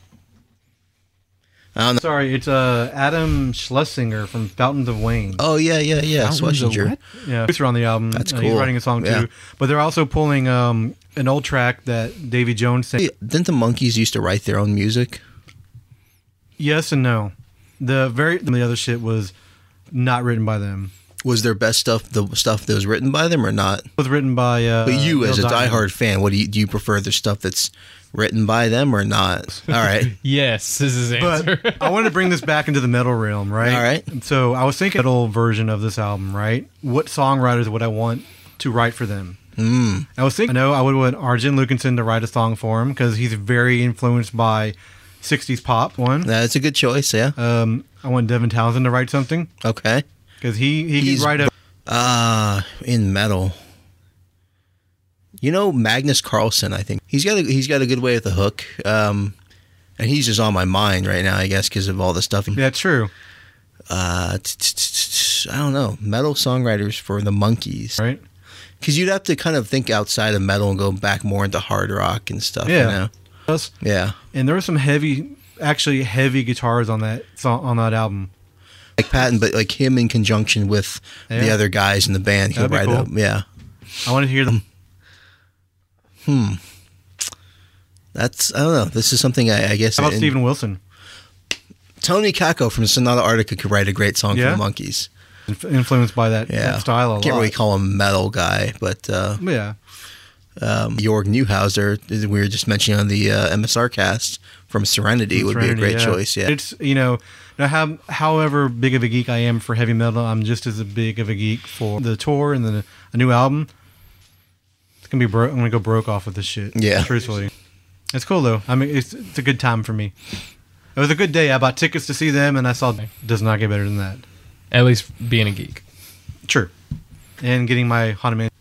I don't know. Sorry, it's uh, Adam Schlesinger from Fountains of Wayne. Oh yeah, yeah, yeah. Fountains of Schlesinger. what? Yeah, producer on the album. That's Uh, He's cool. writing a song Yeah. too. But they're also pulling um, an old track that Davy Jones sang. Hey, didn't the Monkees used to write their own music? Yes and no. The very the other shit was not written by them. Was their best stuff the stuff that was written by them or not? It was written by. Uh, But you, as a Neil Diamond. diehard fan, what do you do? You prefer the stuff that's written by them or not? All right. Yes, this is his answer. But I wanted to bring this back into the metal realm, right? All right. So I was thinking metal version of this album, right? What songwriters would I want to write for them? Mm. I was thinking, I know I would want Arjen Lukinson to write a song for him because he's very influenced by sixties pop. One, That's a good choice. Yeah. um, I want Devin Townsend to write something Okay. because he he He's can write a Uh, in metal. You know, Magnus Carlsen, I think. He's got a, he's got a good way with the hook. Um, and he's just on my mind right now, I guess, because of all the stuff. Yeah, true. Uh, I don't know. Metal songwriters for the Monkees. Right. Because you'd have to kind of think outside of metal and go back more into hard rock and stuff. Yeah. You know? Us. Yeah. And there were some heavy, actually heavy guitars on that song, on that album. Like Patton, but like him in conjunction with Yeah. the other guys in the band. He'll That'd be write cool. up. Yeah. I want to hear them. Hmm. That's, I don't know. This is something I, I guess. How about in- Steven Wilson? Tony Kakko from Sonata Arctica could write a great song Yeah? for the Monkees. Inf- Influenced by that, Yeah. that style a lot. Can't really call him a metal guy, but uh, Yeah. um, Jorg Neuhauser, we were just mentioning on the uh, M S R cast from Serenity, would Serenity, be a great yeah. choice. Yeah. It's, you know, now how, however big of a geek I am for heavy metal, I'm just as big of a geek for the tour and the a new album. It's gonna be broke. I'm gonna go broke off with this shit. Yeah. Truthfully, it's cool though. I mean, it's it's a good time for me. It was a good day. I bought tickets to see them, and I saw does not get better than that. At least being a geek. True. And getting my Haunted Man.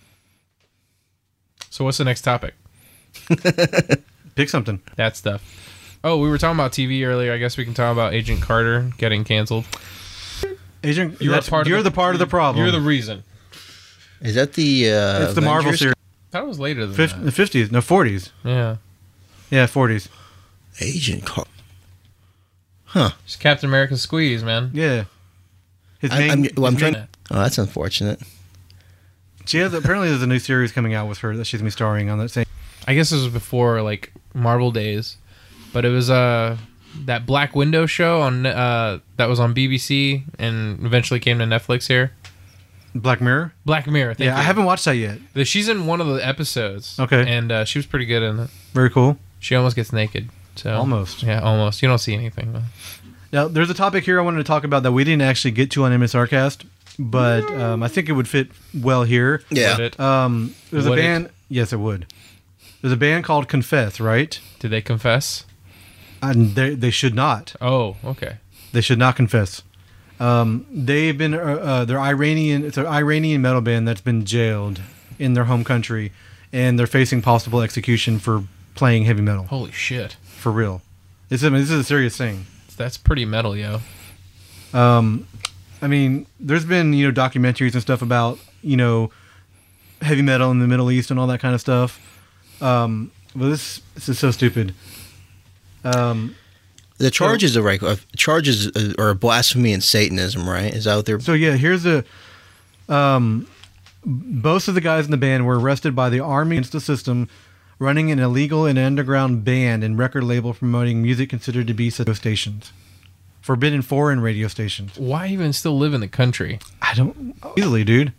So what's the next topic? Pick something. That stuff. Oh, we were talking about T V earlier. I guess we can talk about Agent Carter getting canceled. Agent, You're that's, part of you're the- the, part of the problem. You're the reason. Is that the uh, it's the Marvel Avengers? series. I thought it was later than Fif- that. the fifties, no forties. Yeah. Yeah, forties. Agent Car- Just Captain America squeeze, man. Yeah. His I, main, I'm, well, I'm his trying. main- Oh, that's unfortunate. She has apparently there's a new series coming out with her that she's gonna be starring on. That same. I guess this was before like Marvel days, but it was uh that Black Widow show on uh that was on B B C and eventually came to Netflix here. Black Mirror. Black Mirror. Thank Yeah, I you. haven't watched that yet. The- She's in one of the episodes. Okay. And uh, she was pretty good in it. Very cool. She almost gets naked. So Almost. Yeah, almost. You don't see anything though. Now, there's a topic here I wanted to talk about that we didn't actually get to on M S R Cast, but um, I think it would fit well here. Yeah. Would it? Um, there's a Would it? band. Yes, it would. There's a band called Confess, right? Did they confess? And they they should not. Oh, okay. They should not confess. Um, they've been uh, uh, they're Iranian. It's an Iranian metal band that's been jailed in their home country, and they're facing possible execution for playing heavy metal. Holy shit. For real, this is I mean, this is a serious thing. That's pretty metal, yo. Um, I mean, there's been you know documentaries and stuff about you know heavy metal in the Middle East and all that kind of stuff. Um, but this this is so stupid. Um, The charges are right. Uh, charges uh, are blasphemy and Satanism, right? Is that what they're? so yeah, here's the. Um, both of the guys in the band were arrested by the Army against the system, running an illegal and underground band and record label promoting music considered to be radio stations, forbidden foreign radio stations. Why even still live in the country? I don't easily, dude.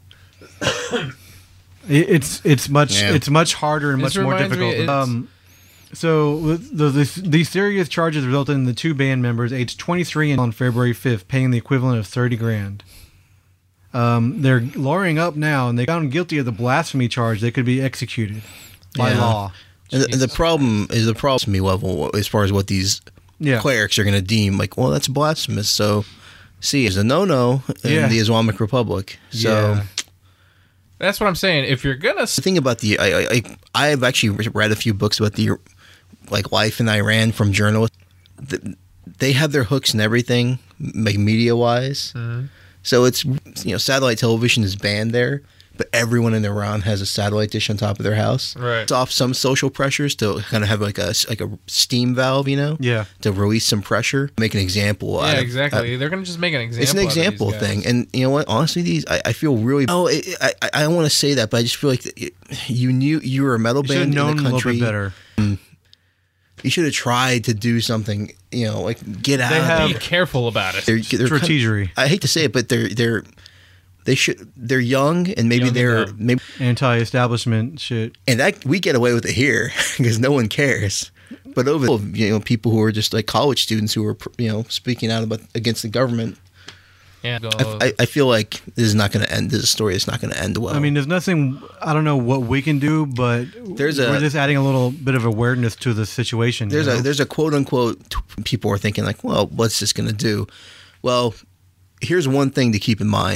It- it's it's much Yeah. it's much harder and This much more reminds me, difficult. it's- Um, so the, the, these serious charges resulted in the two band members, aged twenty-three, and on February fifth, paying the equivalent of thirty grand. Um, they're lawyering up now, and they found guilty of the blasphemy charge. They could be executed by Yeah. law. And the, and the Jesus. problem is the problem to me level as far as what these Yeah, clerics are going to deem like, well, that's blasphemous. So, see, it's a no-no in Yeah. the Islamic Republic. So. Yeah. That's what I'm saying. If you're gonna, The thing about the, I, I, I've actually read a few books about the, like, life in Iran from journalists. The- They have their hooks and everything, like media-wise. Mhm. So it's, you know, satellite television is banned there, but everyone in Iran has a satellite dish on top of their house. Right. It's off some social pressures to kind of have like a like a steam valve, you know, yeah. to release some pressure. Make an example. yeah, out of- exactly. out- They're gonna just make an example. it's an out of these example guys. thing, and you know what? Honestly, these I, I feel really. Oh, it, I I don't want to say that, but I just feel like it, you knew you were a metal You should have band in known the a little country. bit better. You should have tried to do something. You know, like get out. They of have- Be there. careful about it. They're, they're kind of- Strategery, I hate to say it, but they're they're they should they're young and maybe Young and they're dumb. maybe anti-establishment shit. and that we get away with it here because no one cares. But over you know people who are just like college students who are you know speaking out about against the government, Yeah. Go, I, I, I feel like this is not going to end. This story is not going to end well. I mean, there's nothing. I don't know what we can do, but There's a- we're just adding a little bit of awareness to the situation. you there's know? a there's a quote unquote people are thinking like, well, what's this going to do? Well, here's one thing to keep in mind: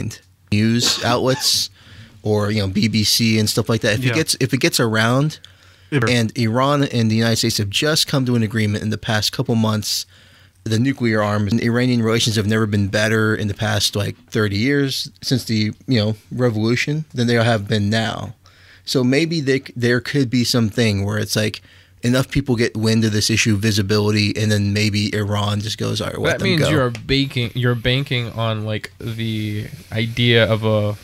news outlets or you know B B C and stuff like that. If Yeah. it gets if it gets around, It- and Iran and the United States have just come to an agreement in the past couple months. The nuclear arms and Iranian relations have never been better in the past like thirty years since the you know revolution than they have been now. So maybe they, there could be something where it's like enough people get wind of this issue, visibility, and then maybe Iran just goes, all right, let That them means go. you're baking. You're banking on like the idea of a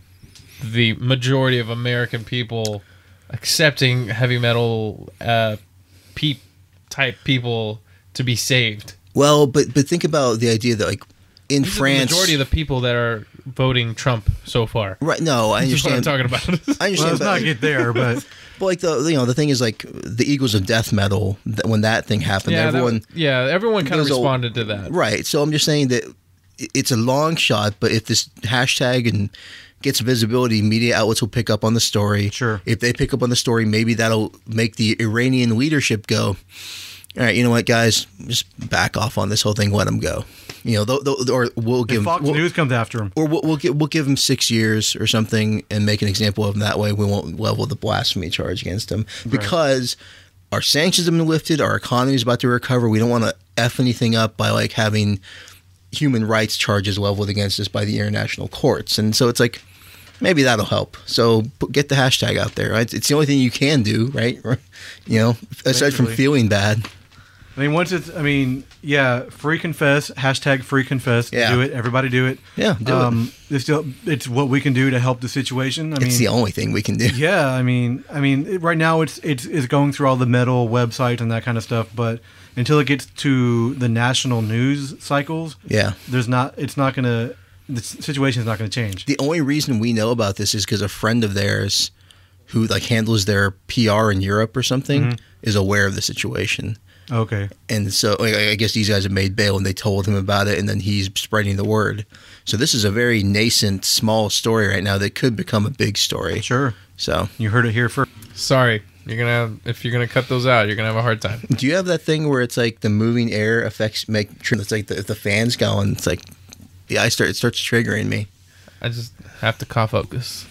the majority of American people accepting heavy metal uh, peep type people to be saved. Well, but but think about the idea that like in These are France, the majority of the people that are voting Trump so far. right? No, I That's what I'm understand. talking about. I Well, understand. let's but, not like, get there, but but like the you know the thing is like the Eagles of Death Metal th- when that thing happened, yeah, that- everyone yeah, everyone kind of Those old- responded to that. right. So I'm just saying that i- it's a long shot, but if this hashtag and gets visibility, media outlets will pick up on the story. Sure. If they pick up on the story, maybe that'll make the Iranian leadership go, all right, you know what, guys, just back off on this whole thing. Let them go. You know, th- th- or we'll if give Fox we'll, News comes after him. or we'll, we'll give we'll give him six years or something and make an example of him that way. We won't level the blasphemy charge against him because our sanctions have been lifted. Our economy is about to recover. We don't want to f anything up by like having human rights charges leveled against us by the international courts. And so it's like maybe that'll help. So put, get the hashtag out there. Right? It's the only thing you can do, right? You know, aside from Basically. feeling bad. I mean, once it's, I mean, yeah, free confess, hashtag free confess. Yeah. Do it. Everybody do it. Yeah, do um, it. It's, still, it's what we can do to help the situation. I It's mean, the only thing we can do. yeah, I mean, I mean, it, right now it's, it's, it's going through all the metal websites and that kind of stuff, but until it gets to the national news cycles, Yeah. there's not, it's not going to, the situation is not going to change. The only reason we know about this is because a friend of theirs who like handles their P R in Europe or something Mm-hmm. is aware of the situation. Okay. And so like, I guess these guys have made bail and they told him about it and then he's spreading the word. So this is a very nascent, small story right now that could become a big story. Sure. So You heard it here first. Sorry, you're gonna have, if you're gonna cut those out, you're gonna have a hard time. do you have that thing where it's like the moving air affects make sure it's like the, if the fan's going, it's like yeah, I start it starts triggering me. I just have to cough up this.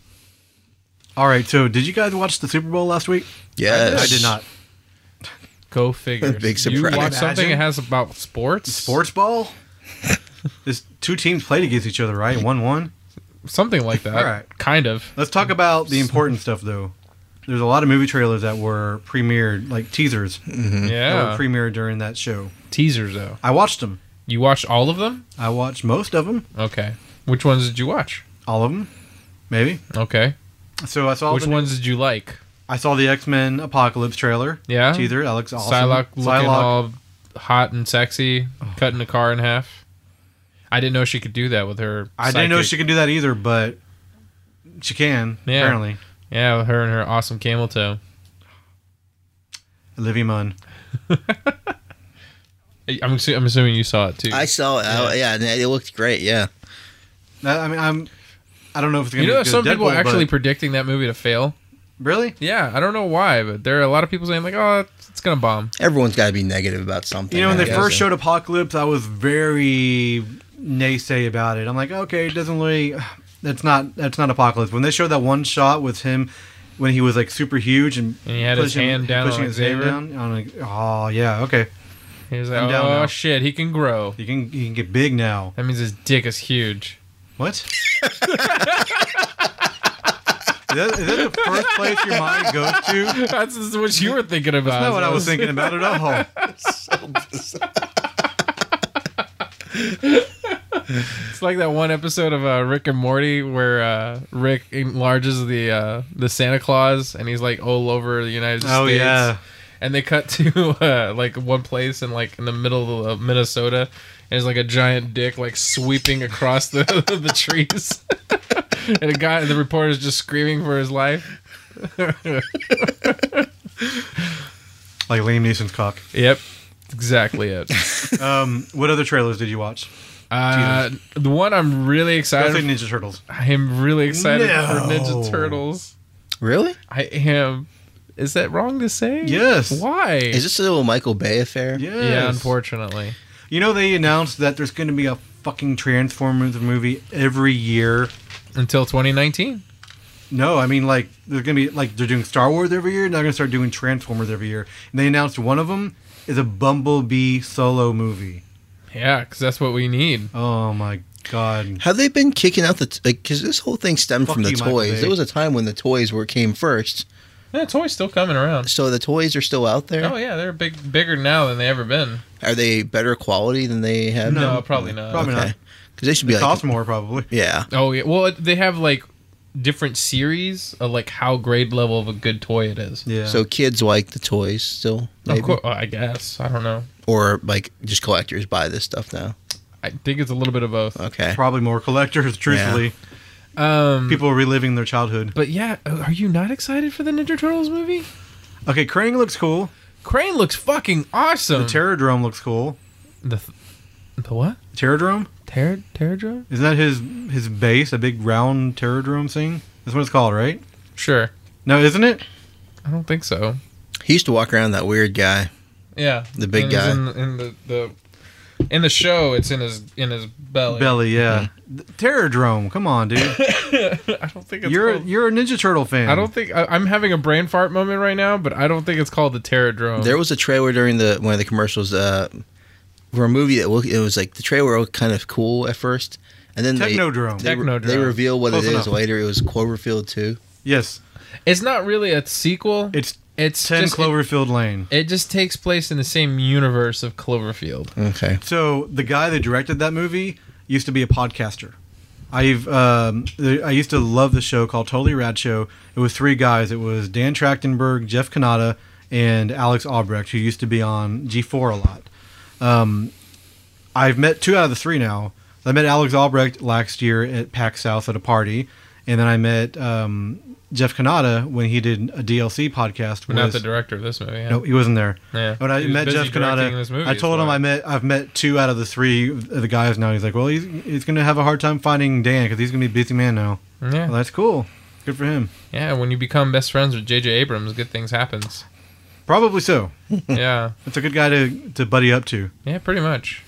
All right. So did you guys watch the Super Bowl last week? Yes. I did not. Go figure. Big You surprise. watch something Imagine. that has about sports? Sports ball? There's two teams played against each other, right? one one. Something like that. All right. Kind of. Let's talk about the important stuff, though. There's a lot of movie trailers that were premiered, like teasers, that Yeah. were premiered during that show. Teasers, though. I watched them. You watched all of them? I watched most of them. Okay. Which ones did you watch? All of them, maybe. Okay. So I saw Which the, ones did you like? I saw the X-Men Apocalypse trailer. Yeah? Teaser. That looks awesome. Psylocke looking Psylocke. all hot and sexy, cutting a car in half. I didn't know she could do that with her. I didn't know sidekick. she could do that either, but she can, Yeah. apparently. Yeah, with her and her awesome camel toe. Olivia Munn. I'm, assu- I'm assuming you saw it too. I saw it. I- yeah, and it looked great. Yeah. That- I mean, I'm. I don't know if it's gonna you know, be that as some good as people Deadpool, are actually but- predicting that movie to fail. really. Yeah, I don't know why, but there are a lot of people saying like, "Oh, it's, it's gonna bomb." Everyone's got to be negative about something. You know, when I they guess. first showed Apocalypse, I was very naysay about it. I'm like, okay, it doesn't really. That's not. That's not Apocalypse. When they showed that one shot with him when he was like super huge and, And he had his pushing- hand down pushing on his hand Xavier. down, I'm like, oh yeah, okay. He was like, I'm down "Oh now. shit, he can grow." You can you can get big now. That means his dick is huge. What? is, that, is that the first place your mind goes to? That's just what you were thinking about. That's not what I was thinking about at all. It's like that one episode of uh, Rick and Morty where uh, Rick enlarges the uh, the Santa Claus and he's like all over the United States. Oh yeah. And they cut to uh, like one place in like in the middle of Minnesota, and there's like a giant dick like sweeping across the the trees, and a guy, the reporter is just screaming for his life. Like Liam Neeson's cock. Yep, exactly it. Um, what other trailers did you watch? Uh, the one I'm really I excited. say Ninja Turtles. I'm really excited No. for Ninja Turtles. Really? I am. Is that wrong to say? Yes. Why? Is this a little Michael Bay affair? Yes. Yeah, unfortunately. You know, they announced that there's going to be a fucking Transformers movie every year. Until twenty nineteen. No, I mean, like, they're going to be, like, they're doing Star Wars every year, and they're going to start doing Transformers every year. And they announced one of them is a Bumblebee solo movie. Yeah, because that's what we need. Oh, my God. Have they been kicking out the... T- like, because this whole thing stemmed Fuck from the you, Michael toys. Bay. There was a time when the toys were came first. Yeah, toys still coming around. So the toys are still out there? Oh, yeah, they're big, bigger now than they ever been. Are they better quality than they have? No, been? probably not. Probably Okay. not. Because they should be It like... costs more, probably. Yeah. Oh, yeah. Well, they have, like, different series of, like, how grade level of a good toy it is. Yeah. So kids like the toys still, maybe? Of course, I guess. I don't know. Or, like, just collectors buy this stuff now? I think it's a little bit of both. Okay. Probably more collectors, truthfully. Um, People are reliving their childhood. But yeah, are you not excited for the Ninja Turtles movie? Okay, Krang looks cool. Crane looks fucking awesome. The Terradrome looks cool. The, th- the what? Terradrome? Terra Terradrome? Isn't that his his base, a big round Terradrome thing? That's what it's called, right? Sure. No, isn't it? I don't think so. He used to walk around that weird guy. Yeah, The big And it's guy. in, in the, the in the show. It's in his in his belly. Belly, yeah. The Terradrome, come on, dude. I don't think it's You're called. you're a Ninja Turtle fan. I don't think I, I'm having a brain fart moment right now, but I don't think it's called the Terradrome. There was a trailer during the one of the commercials uh, for a movie that looked, it was like the trailer looked kind of cool at first, and then they Technodrome. they, Technodrome. they reveal what Close it is enough. later. It was Cloverfield two. Yes, It's not really a sequel. it's It's ten just, Cloverfield Lane. It, it just takes place in the same universe of Cloverfield. Okay. So the guy that directed that movie used to be a podcaster. I've um, I used to love the show called Totally Rad Show. It was three guys. It was Dan Trachtenberg, Jeff Kanata, and Alex Albrecht, who used to be on G four a lot. Um, I've met two out of the three now. I met Alex Albrecht last year at PAX South at a party, and then I met um, Jeff Kanata when he did a D L C podcast. We're not with- the director of this movie. Yeah. No, he wasn't there. Yeah. When I He was met busy Jeff directing this Kanata, movie I as told him well. I met I've met two out of the three of the guys now. He's like, well, he's he's gonna have a hard time finding Dan because he's gonna be a busy man now. Yeah. Well, that's cool. Good for him. Yeah. When you become best friends with J J Abrams, good things happens. Probably so. Yeah. That's a good guy to to buddy up to. Yeah. Pretty much.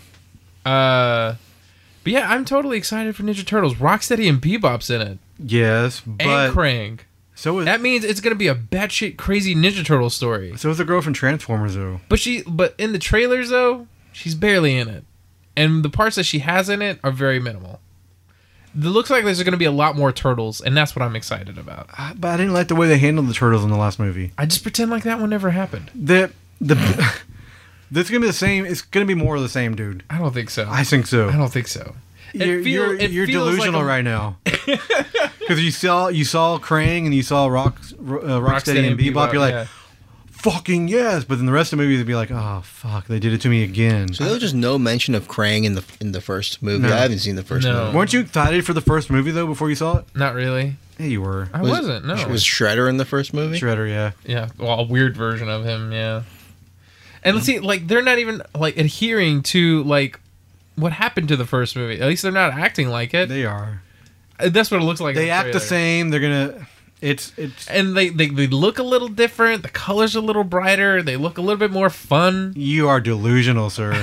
Uh, but yeah, I'm totally excited for Ninja Turtles. Rocksteady and Bebop's in it, Yes, but and Krang. so is That means it's gonna be a batshit crazy Ninja Turtle story. so is the girl from Transformers though. But she, but in the trailers though, she's barely in it, and the parts that she has in it are very minimal. It looks like there's going to be a lot more turtles, and that's what I'm excited about. Uh, But I didn't like the way they handled the turtles in the last movie. I just pretend like that one never happened. The the this is gonna be the same. It's gonna be more of the same, dude. I don't think so. I think so. I don't think so. It You're, feel- you're, it you're feels like delusional a- right now. Because you saw you saw Krang and you saw Rock, uh, Rocksteady and Bebop. You're like, yeah. fucking yes. But then the rest of the movie, they'd be like, oh fuck, they did it to me again. So there was just no mention of Krang in the in the first movie. No. I haven't seen the first No. movie. Weren't you excited for the first movie though before you saw it? Not really. Yeah, you were. I Was- wasn't. No. Was Shredder in the first movie? Shredder, yeah. Yeah. Well, a weird version of him. Yeah. And let's see, like they're not even like adhering to like what happened to the first movie. At least they're not acting like it. They are. That's what it looks like. in They act the trailer. same. They're gonna. It's it's. And they, they they look a little different. The colors a little brighter. They look a little bit more fun. You are delusional, sir.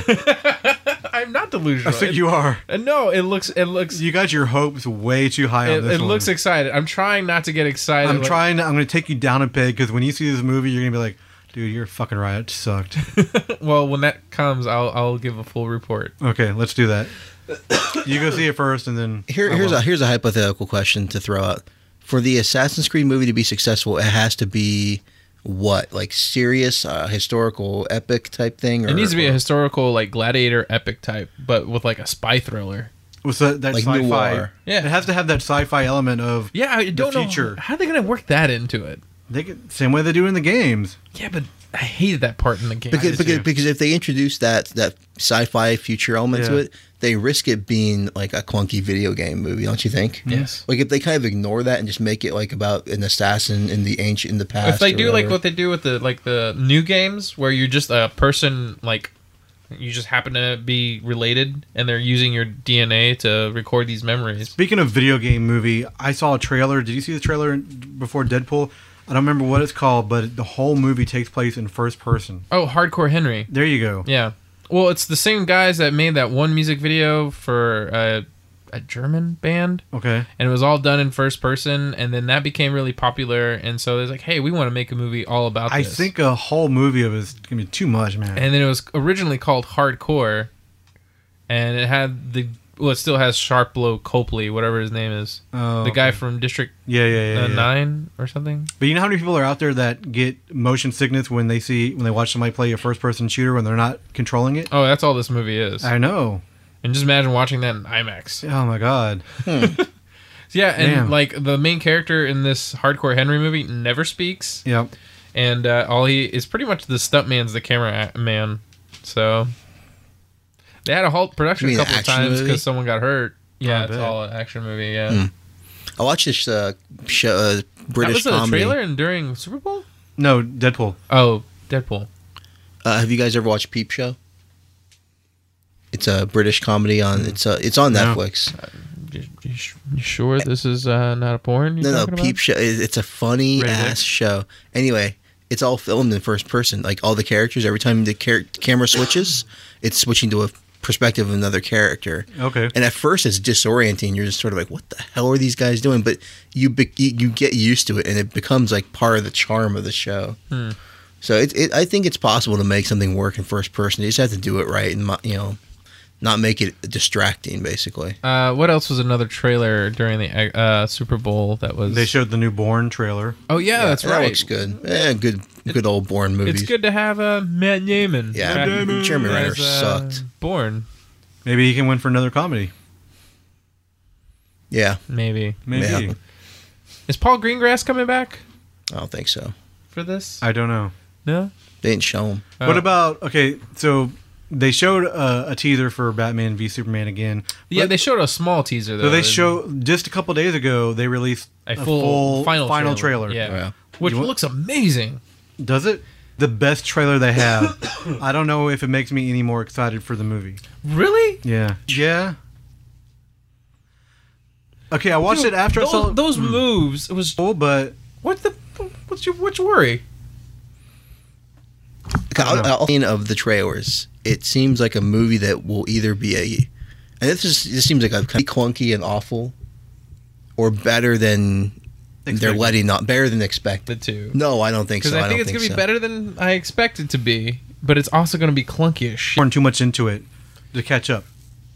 I'm not I delusional. think you are. Uh, no, it looks it looks You got your hopes way too high on it, this it one. looks excited. I'm trying not to get excited. I'm like- trying. To, I'm gonna take you down a peg because when you see this movie, you're gonna be like, dude, you're fucking right. It sucked. Well, when that comes, I'll I'll give a full report. Okay, let's do that. You go see it first, and then Here, I here's will. a here's a hypothetical question to throw out. For the Assassin's Creed movie to be successful, it has to be what, like serious, uh, historical, epic type thing? Or, It needs to be a or- historical like gladiator epic type, but with like a spy thriller. What's that? That like sci-fi. noir. Yeah. It has to have that sci-fi element of Yeah, I don't future. know how are they gonna work that into it. they get, same way they do in the games. Yeah, but I hated that part in the game. because did because, too. because if they introduce that that sci-fi future element to Yeah. it, they risk it being like a clunky video game movie, don't you think? Yes. Like if they kind of ignore that and just make it like about an assassin in the ancient in the past. If they or do like whatever. what they do with the like the new games, where you're just a person, like you just happen to be related, and they're using your D N A to record these memories. Speaking of video game movie, I saw a trailer. Did you see the trailer before Deadpool? I don't remember what it's called, but the whole movie takes place in first person. Oh, Hardcore Henry. There you go. Yeah, Well, it's the same guys that made that one music video for uh, a German band. Okay. And it was all done in first person, and then that became really popular, and so they're like, hey, we want to make a movie all about I this. think a whole movie of it is going to be too much, man. And then it was originally called Hardcore, and it had the... Well, it still has Sharplow Copley, whatever his name is. Oh, the guy okay. from District Yeah, yeah, yeah, uh, yeah. nine or something. But you know how many people are out there that get motion sickness when they see when they watch somebody play a first person shooter when they're not controlling it? Oh, that's all this movie is. I know. And just imagine watching that in IMAX. Oh my god. Yeah, and Damn. like the main character in this Hardcore Henry movie never speaks, Yep. and uh, all he is pretty much the stuntman's the camera a- man. So they had to halt production You a mean couple an of action times movie? because someone got hurt. Yeah, I it's bet. all an action movie. Yeah, Hmm. I watched this uh, show, uh, that British was in a comedy. trailer and during Super Bowl. No, Deadpool. Oh, Deadpool. Uh, have you guys ever watched Peep Show? It's a British comedy on. It's uh, it's on No. Netflix. You, you, you sure this is uh, not a porn? You're No, no, talking about? Peep Show. it- It's a funny Rated ass X? show. Anyway, it's all filmed in first person. Like all the characters, every time the char- camera switches, it's switching to a perspective of another character. Okay. And at first, it's disorienting. You're just sort of like, "What the hell are these guys doing?" But you be- you you get used to it, and it becomes like part of the charm of the show. Hmm. So it, it, I think it's possible to make something work in first person. You just have to do it right, and mo- you know, not make it distracting. Basically, Uh, what else was another trailer during the uh, Super Bowl that was? They showed the new Bourne trailer. Oh yeah, that's that right. looks good. Yeah, good good old Bourne movies. It's good to have uh, Matt Damon. Yeah, back Jeremy Renner as, uh, sucked. Bourne, Maybe he can win for another comedy. Yeah, maybe. Maybe. Yeah. Is Paul Greengrass coming back I don't think so. for this? I don't know. No. They didn't show him. What Oh. about okay? So they showed a, a teaser for Batman v Superman again. Yeah, But- they showed a small teaser though. So they and show just a couple days ago they released a full, final, trailer. Yeah, Yeah. which You want- looks amazing. Does it? The best trailer they have. I don't know if it makes me any more excited for the movie. Really? Yeah. Yeah. Okay, I watched Dude, it after those, I saw those moves. It was Oh, but what the what's your what's your worry? don't know. I'll, I'll, of the trailers, it seems like a movie that will either be a, and this is this seems like a kind of clunky and awful, or better than they're Expected. letting on, better than expected. The two. No, I don't think so. Because I, think don't it's gonna so. be better than I expect it to be, but it's also gonna be clunky as shit. pouring too much into it to catch up.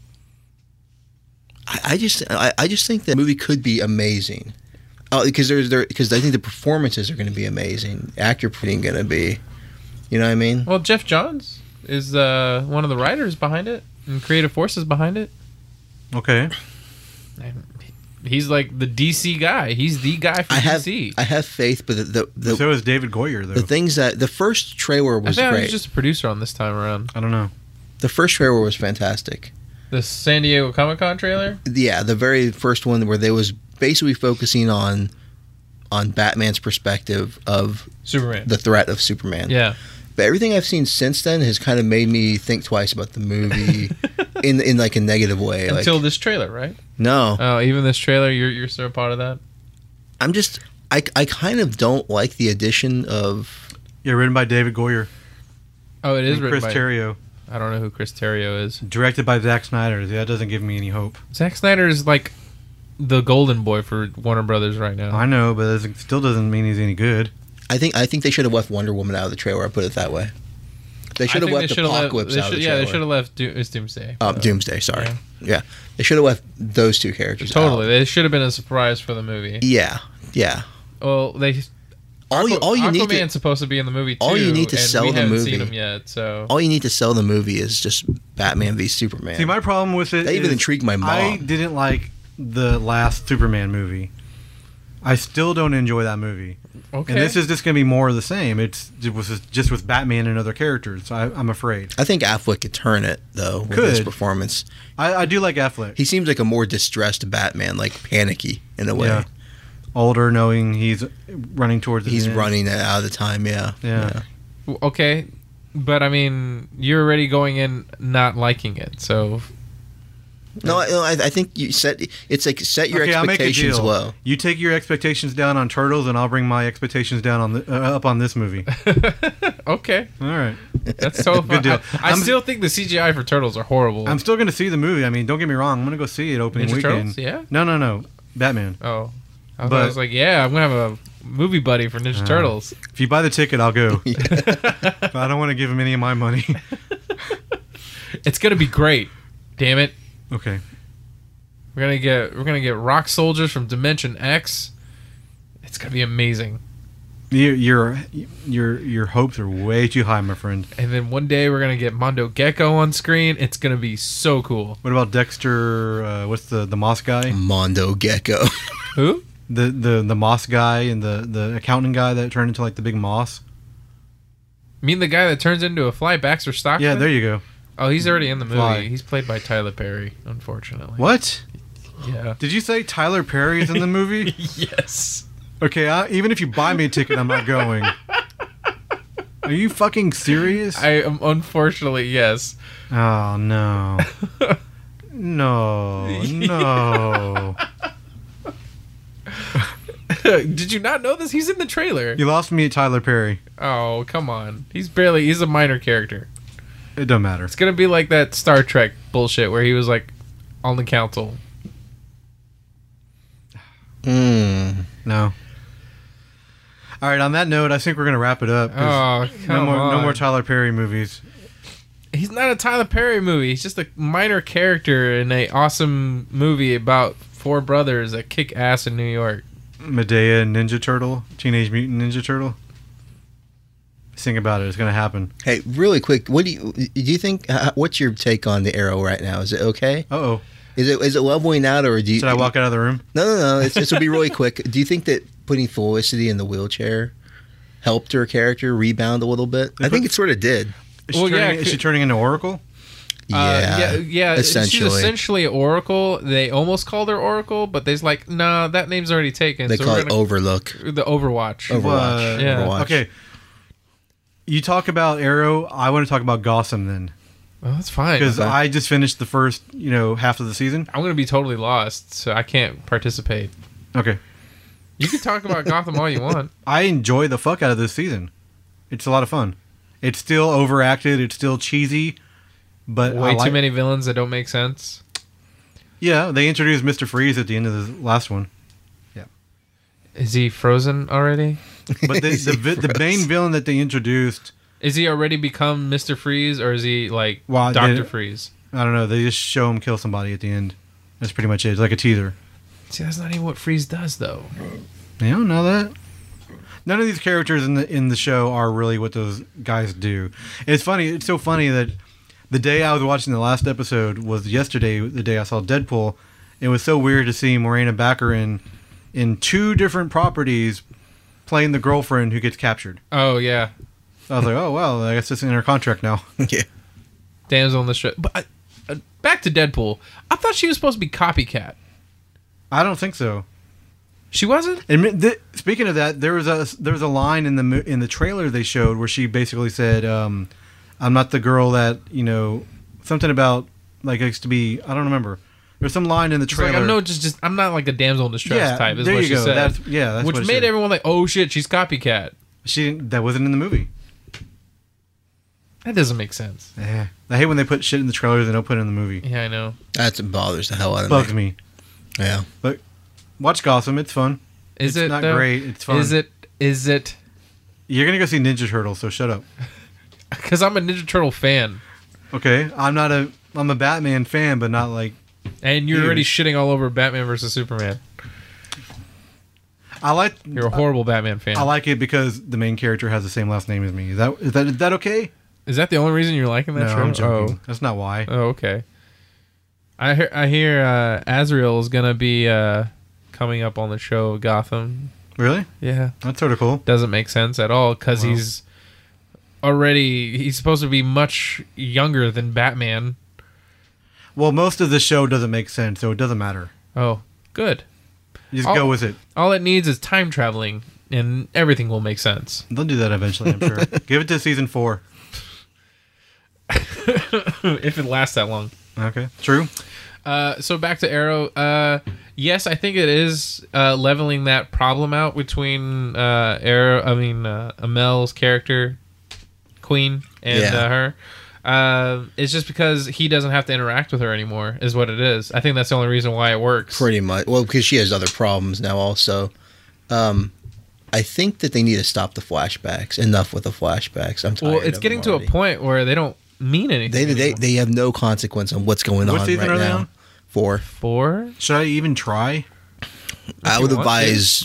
I, I just, I, I just think the movie could be amazing. Oh, because there's there because I think the performances are going to be amazing. Actor putting going to be, you know what I mean? Well, Jeff Johns is uh, one of the writers behind it and creative forces behind it. Okay. And he's like the D C guy. He's the guy for I have, D C. I have faith, but the the, the, so is David Goyer though. the things that the first trailer I was think great. he's just a producer on this time around. I don't know. The first trailer was fantastic. The San Diego Comic Con trailer. Yeah, the very first one where they was basically focusing on on Batman's perspective of Superman. the threat of Superman. Yeah. But everything I've seen since then has kind of made me think twice about the movie in in like a negative way. Like, Until this trailer, right? no, Oh, even this trailer, you're you're still a part of that. I'm just I I kind of don't like the addition of Yeah, written by David Goyer. Oh, it is and written Chris by. Terrio. I don't know who Chris Terrio is. Directed by Zack Snyder. That doesn't give me any hope. Zack Snyder is like the golden boy for Warner Brothers right now. I know, but it still doesn't mean he's any good. I think I think they should have left Wonder Woman out of the trailer. I put it that way. They should I have think left they should've Apocalypse left, out they of the should, Yeah, trailer. they should have left Do- it's Doomsday. Oh, Uh, Doomsday. Sorry. yeah. Yeah, they should have left those two characters. Totally. out. They should have been a surprise for the movie. Yeah, yeah. Well, they. All you Aqua- all you need Aquaman's to supposed to be in the movie too. all you need to and sell we the haven't movie- seen him yet, so all you need to sell the movie is just Batman v Superman. See, my problem with it That even is intrigued my mom. I didn't like the last Superman movie. I still don't enjoy that movie. okay. And this is just going to be more of the same. It's it was just with Batman and other characters. I, I'm afraid. I think Affleck could turn it though with Could. his performance. I, I do like Affleck. He seems like a more distressed Batman, like panicky in a way. Yeah. Older, knowing he's running towards. the He's end. running it out of the time. Yeah, Yeah. okay, but I mean, you're already going in not liking it, so No, I, no, I I think you set. It's like set your Okay, I'll make a expectations deal. low. You take your expectations down on Turtles, and I'll bring my expectations down on the, uh, up on this movie. okay. All right. That's so fun. Good deal. I, I I'm- still think the C G I for turtles are horrible. I'm still going to see the movie. I mean, don't get me wrong. I'm going to go see it opening Ninja weekend. Turtles? Yeah? No, no, no. Batman. Oh, I, But- I was like, yeah, I'm gonna have a movie buddy for Ninja Uh, Turtles. If you buy the ticket, I'll go. But I don't want to give him any of my money. It's gonna be great. Damn it, Okay. we're gonna get we're gonna get rock soldiers from Dimension X. It's gonna be amazing. Your your your your hopes are way too high, my friend. And then one day we're gonna get Mondo Gecko on screen. It's gonna be so cool. What about Dexter? Uh, what's the the Moss guy? Mondo Gecko. Who? The the the Moss guy and the the accounting guy that turned into like the big Moss. You mean the guy that turns into a fly, Baxter Stockman? Yeah, there you go. Oh, he's already in the movie. Fly. He's played by Tyler Perry, unfortunately. What? Yeah. Did you say Tyler Perry's in the movie? Yes. Okay, I, even if you buy me a ticket, I'm not going. Are you fucking serious? I am unfortunately yes. Oh no. No, no. Did you not know this? He's in the trailer. You lost me at Tyler Perry. Oh, come on. He's barely he's a minor character. It don't matter. It's gonna be like that Star Trek bullshit where he was like on the council. Mm. No. All right. On that note, I think we're gonna wrap it up. 'cause Oh, no come more, on. no more Tyler Perry movies. He's not a Tyler Perry movie. He's just a minor character in a awesome movie about four brothers that kick ass in New York. Medea Ninja Turtle, Teenage Mutant Ninja Turtle. Think about it. It's gonna happen. Hey, really quick, what do you do? You think? Uh, what's your take on the Arrow right now? Is it okay? Uh oh. Is it is it leveling out, or do you? Should I walk out of the room? No, no, no. It's, this will be really quick. Do you think that putting Felicity in the wheelchair helped her character rebound a little bit? I think it sort of did. Is she, Well, turning, yeah, is she turning into Oracle? Yeah, Uh, yeah, yeah. essentially. She's essentially Oracle. They almost called her Oracle, but they's like, nah, that name's already taken. they so call we're it gonna- Overlook. the Overwatch. Overwatch. Uh, Yeah. Overwatch. Okay. You talk about Arrow. I want to talk about Gotham then, Well, that's fine. because Okay. I just finished the first, you know, half of the season. I'm gonna be totally lost, so I can't participate. Okay. You can talk about Gotham all you want. I enjoy the fuck out of this season. It's a lot of fun. It's still overacted. It's still cheesy, but Way I like, too many villains that don't make sense. Yeah, they introduced Mister Freeze at the end of the last one, Is he frozen already? but the the, vi- the main villain that they introduced, Is he already become Mister Freeze, or is he like Well, Doctor they- Freeze? I don't know. They just show him kill somebody at the end. That's pretty much it. It's like a teaser. See, that's not even what Freeze does, though. You don't know that. None of these characters in the in the show are really what those guys do. It's funny. It's so funny that the day I was watching the last episode was yesterday. The day I saw Deadpool, it was so weird to see Morena Baccarin in two different properties playing the girlfriend who gets captured. Oh yeah, I was like, oh well, I guess it's in her contract now. Yeah. damsel in distress. But uh, uh, back to Deadpool. I thought she was supposed to be copycat. I don't think so. She wasn't. And th- speaking of that, there was a there was a line in the mo- in the trailer they showed where she basically said, um, "I'm not the girl that you know." Something about like I used to be. I don't remember. There's some line in the She's trailer. like, I'm no, just, just I'm not like a damsel in distress Yeah, type. Is there what you she go. said. That's- yeah, that's which what it made said. everyone like, oh shit, she's copycat. She didn't, that wasn't in the movie. That doesn't make sense. Yeah. I hate when they put shit in the trailers and don't put it in the movie. Yeah, I know. That's what bothers the hell out of Bugs me. me. Yeah. But watch Gotham. It's fun. Is it's it not though? great? It's fun. Is it? Is it? You're gonna go see Ninja Turtles, so shut up. Because I'm a Ninja Turtle fan, Okay, I'm not a. I'm a Batman fan, but not like. and you're Dude. already shitting all over Batman versus Superman. I like. You're a horrible Batman fan. I like it because the main character has the same last name as me. Is that is that is that okay? Is that the only reason you're liking that No, show? I'm joking. That's not why. Oh, oh, okay. I hear. I hear. Uh, Azrael is gonna be uh, coming up on the show Gotham. Really? Yeah, That's sort of cool. doesn't make sense at all because Well. he's already. He's supposed to be much younger than Batman. Well, most of the show doesn't make sense, so it doesn't matter. Oh, good. You just I'll- go with it. All it needs is time traveling, and everything will make sense. They'll do that eventually, I'm sure. Give it to season four. If it lasts that long. Okay. True. Uh, so back to Arrow. Uh, yes, I think it is uh, leveling that problem out between uh, Arrow. I mean, uh, Amel's character, Queen and Yeah. uh, her. Uh, it's just because he doesn't have to interact with her anymore, is what it is. I think that's the only reason why it works. Pretty much. Well, because she has other problems now also. Um, I think that they need to stop the flashbacks. Enough with the flashbacks. I'm tired Well, it's of getting them to a already. point where they don't mean anything. They, they, anymore. they have no consequence on what's going What on season right are they now. on? Four. Four? Should I even try? I you would want to. advise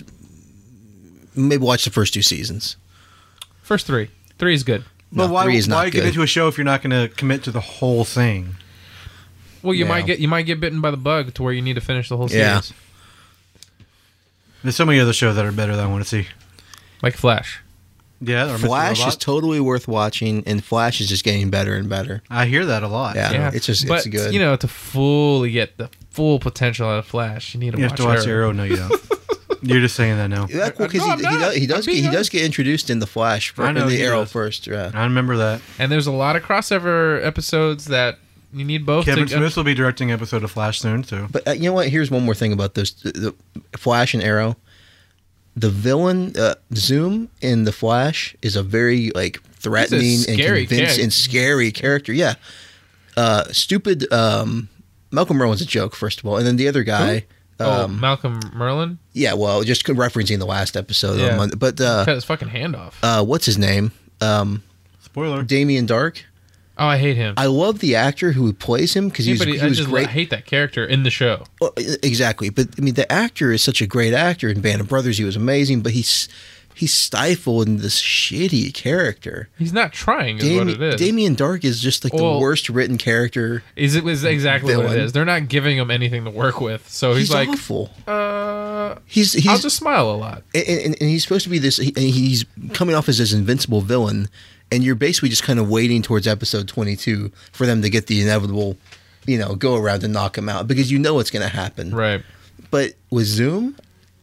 maybe watch the first two seasons. First three. Three is good. But No, why, three is not why get good. into a show if you're not going to commit to the whole thing? Well, you Yeah. might get you might get bitten by the bug to where you need to finish the whole Yeah. series. There's so many other shows that are better that I want to see. Like Flash. Yeah, or Mister Flash Robot. is totally worth watching, and Flash is just getting better and better. I hear that a lot. Yeah. Yeah, it's just- but, it's good. You know, to fully get the full potential out of Flash, you need to You watch, have to watch Arrow. Arrow. No, you don't. You're just saying that now. Yeah, cool, 'cause No, I'm he, he not. does he I'm does get, being he does honest. get introduced in the Flash for, I know in the he Arrow does. first. Yeah. I remember that. And there's a lot of crossover episodes that you need both. Kevin to, Smith will be directing an episode of Flash soon, too. But uh, you know what? Here's one more thing about those the, the Flash and Arrow. The villain uh, Zoom in the Flash is a very like threatening and scary convincing character. and scary character. Yeah. Uh, stupid. Um, Malcolm Merlin's a joke, first of all, and then the other guy. oh, Um, Malcolm Merlin yeah, well, just referencing the last episode. Yeah. On Monday. But uh, cut his fucking hand off. uh, what's his name? Um, Spoiler. Damien Dark. Oh, I hate him. I love the actor who plays him because Yeah, he's but he, he I was just great. I hate that character in the show. Well, exactly, but I mean, the actor is such a great actor in Band of Brothers. He was amazing, but he's he's stifled in this shitty character. He's not trying, is Dami- what it is. Damien Dark is just like Well- the worst written character. Is it was exactly what it Villain. is. They're not giving him anything to work with, so he's, He's, like, awful. uh, He's he's I'll just smile a lot. and, and, and he's supposed to be this. He, he's coming off as this invincible villain, and you're basically just kind of waiting towards episode twenty-two for them to get the inevitable, you know, go around to knock him out because you know what's going to happen. Right. But with Zoom,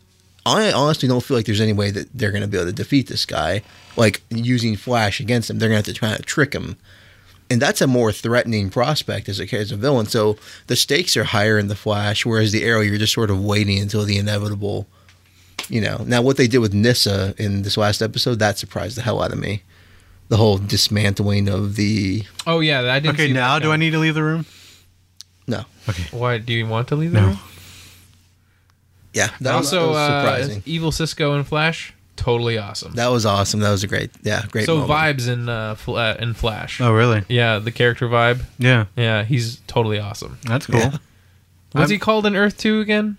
I honestly don't feel like there's any way that they're going to be able to defeat this guy. Like using Flash against him, they're going to have to try to trick him, and that's a more threatening prospect as a as a villain. So the stakes are higher in the Flash, whereas the Arrow, you're just sort of waiting until the inevitable. You know, now what they did with Nyssa in this last episode, that surprised the hell out of me. The whole dismantling of the Oh yeah, I didn't. Okay, see now that do I coming. need to leave the room? no, Why do you want to leave the No. room? yeah, that was, also, that was uh, surprising. Evil Cisco and Flash, totally awesome. That was awesome. That was a great, yeah, great. so moment. vibes in uh, Fl- uh, in Flash. Oh, really? Yeah, the character vibe. Yeah, Yeah, he's totally awesome. that's cool. Yeah. What's I'm- he called in Earth Two again?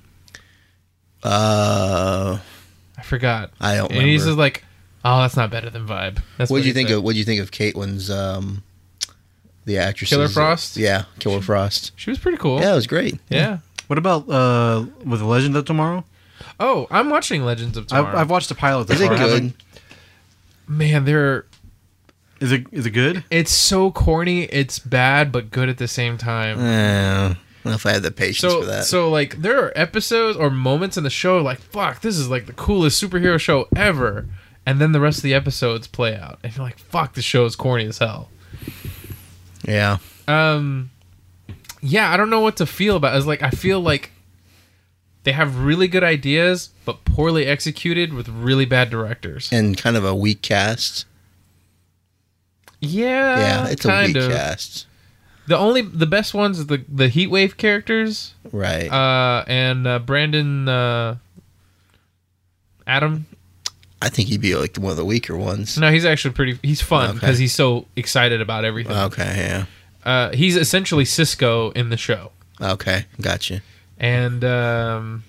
Uh, I forgot. I don't And he's remember. just like, oh, that's not better than Vibe. That's What what do you he think said. of? What do you think of Caitlin's, um, the actress? Killer Frost? Yeah, Killer Frost. She was pretty cool. Yeah, it was great. Yeah. What about uh, with the Legend of Tomorrow? Oh, I'm watching Legends of I've, Tomorrow. I've watched the pilot. Is so it far. I good? haven't- Man, they're Is it is it good? it's so corny. It's bad, but good at the same time. Uh, I don't know if I had the patience So, for that. so like, there are episodes or moments in the show like, fuck, this is like the coolest superhero show ever, and then the rest of the episodes play out, and you're like, fuck, this show is corny as hell. yeah, Um, yeah, I don't know what to feel about. It's like I feel like they have really good ideas, but poorly executed with really bad directors. and kind of a weak cast. Yeah, yeah, it's a kind weak of. cast. The only the best ones are the the Heatwave characters, Right. uh, and uh, Brandon uh, Adam. I think he'd be like one of the weaker ones. No, he's actually pretty. He's fun Okay. because he's so excited about everything. Okay, yeah. Uh, he's essentially Cisco in the show, Okay, gotcha. and um,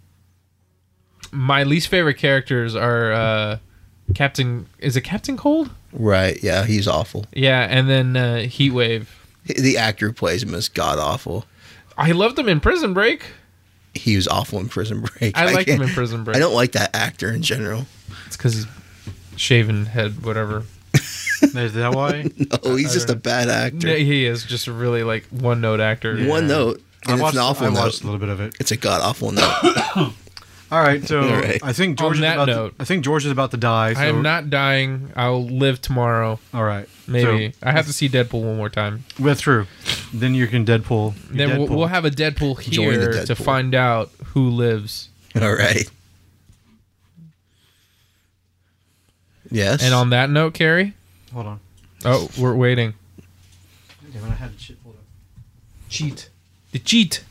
my least favorite characters are uh, Captain. Is it Captain Cold? Right, yeah, he's awful. Yeah, and then uh, Heatwave. The actor who plays him is god awful. I loved him in Prison Break. He was awful in Prison Break. I liked him can't- in Prison Break. I don't like that actor in general. It's because he's shaven head, whatever. Is that why? Oh, he's just a bad actor. No, he is just a really like one note actor. One note, I and it's watched, an awful I note. watched a little bit of it. It's a god awful note. All right, so All right. I think George On is that about note- to, I think George is about to die. So, I am not dying. I'll live tomorrow. All right, Maybe. So, I have to see Deadpool one more time. that's true. Then you can Deadpool. you Then we'll, Deadpool. we'll have a Deadpool Join the here to Deadpool. find out who lives. All right. Yes. And on that note, Carrie, Hold on. Oh, we're waiting. Damn it, I had shit pulled up. Cheat. The cheat.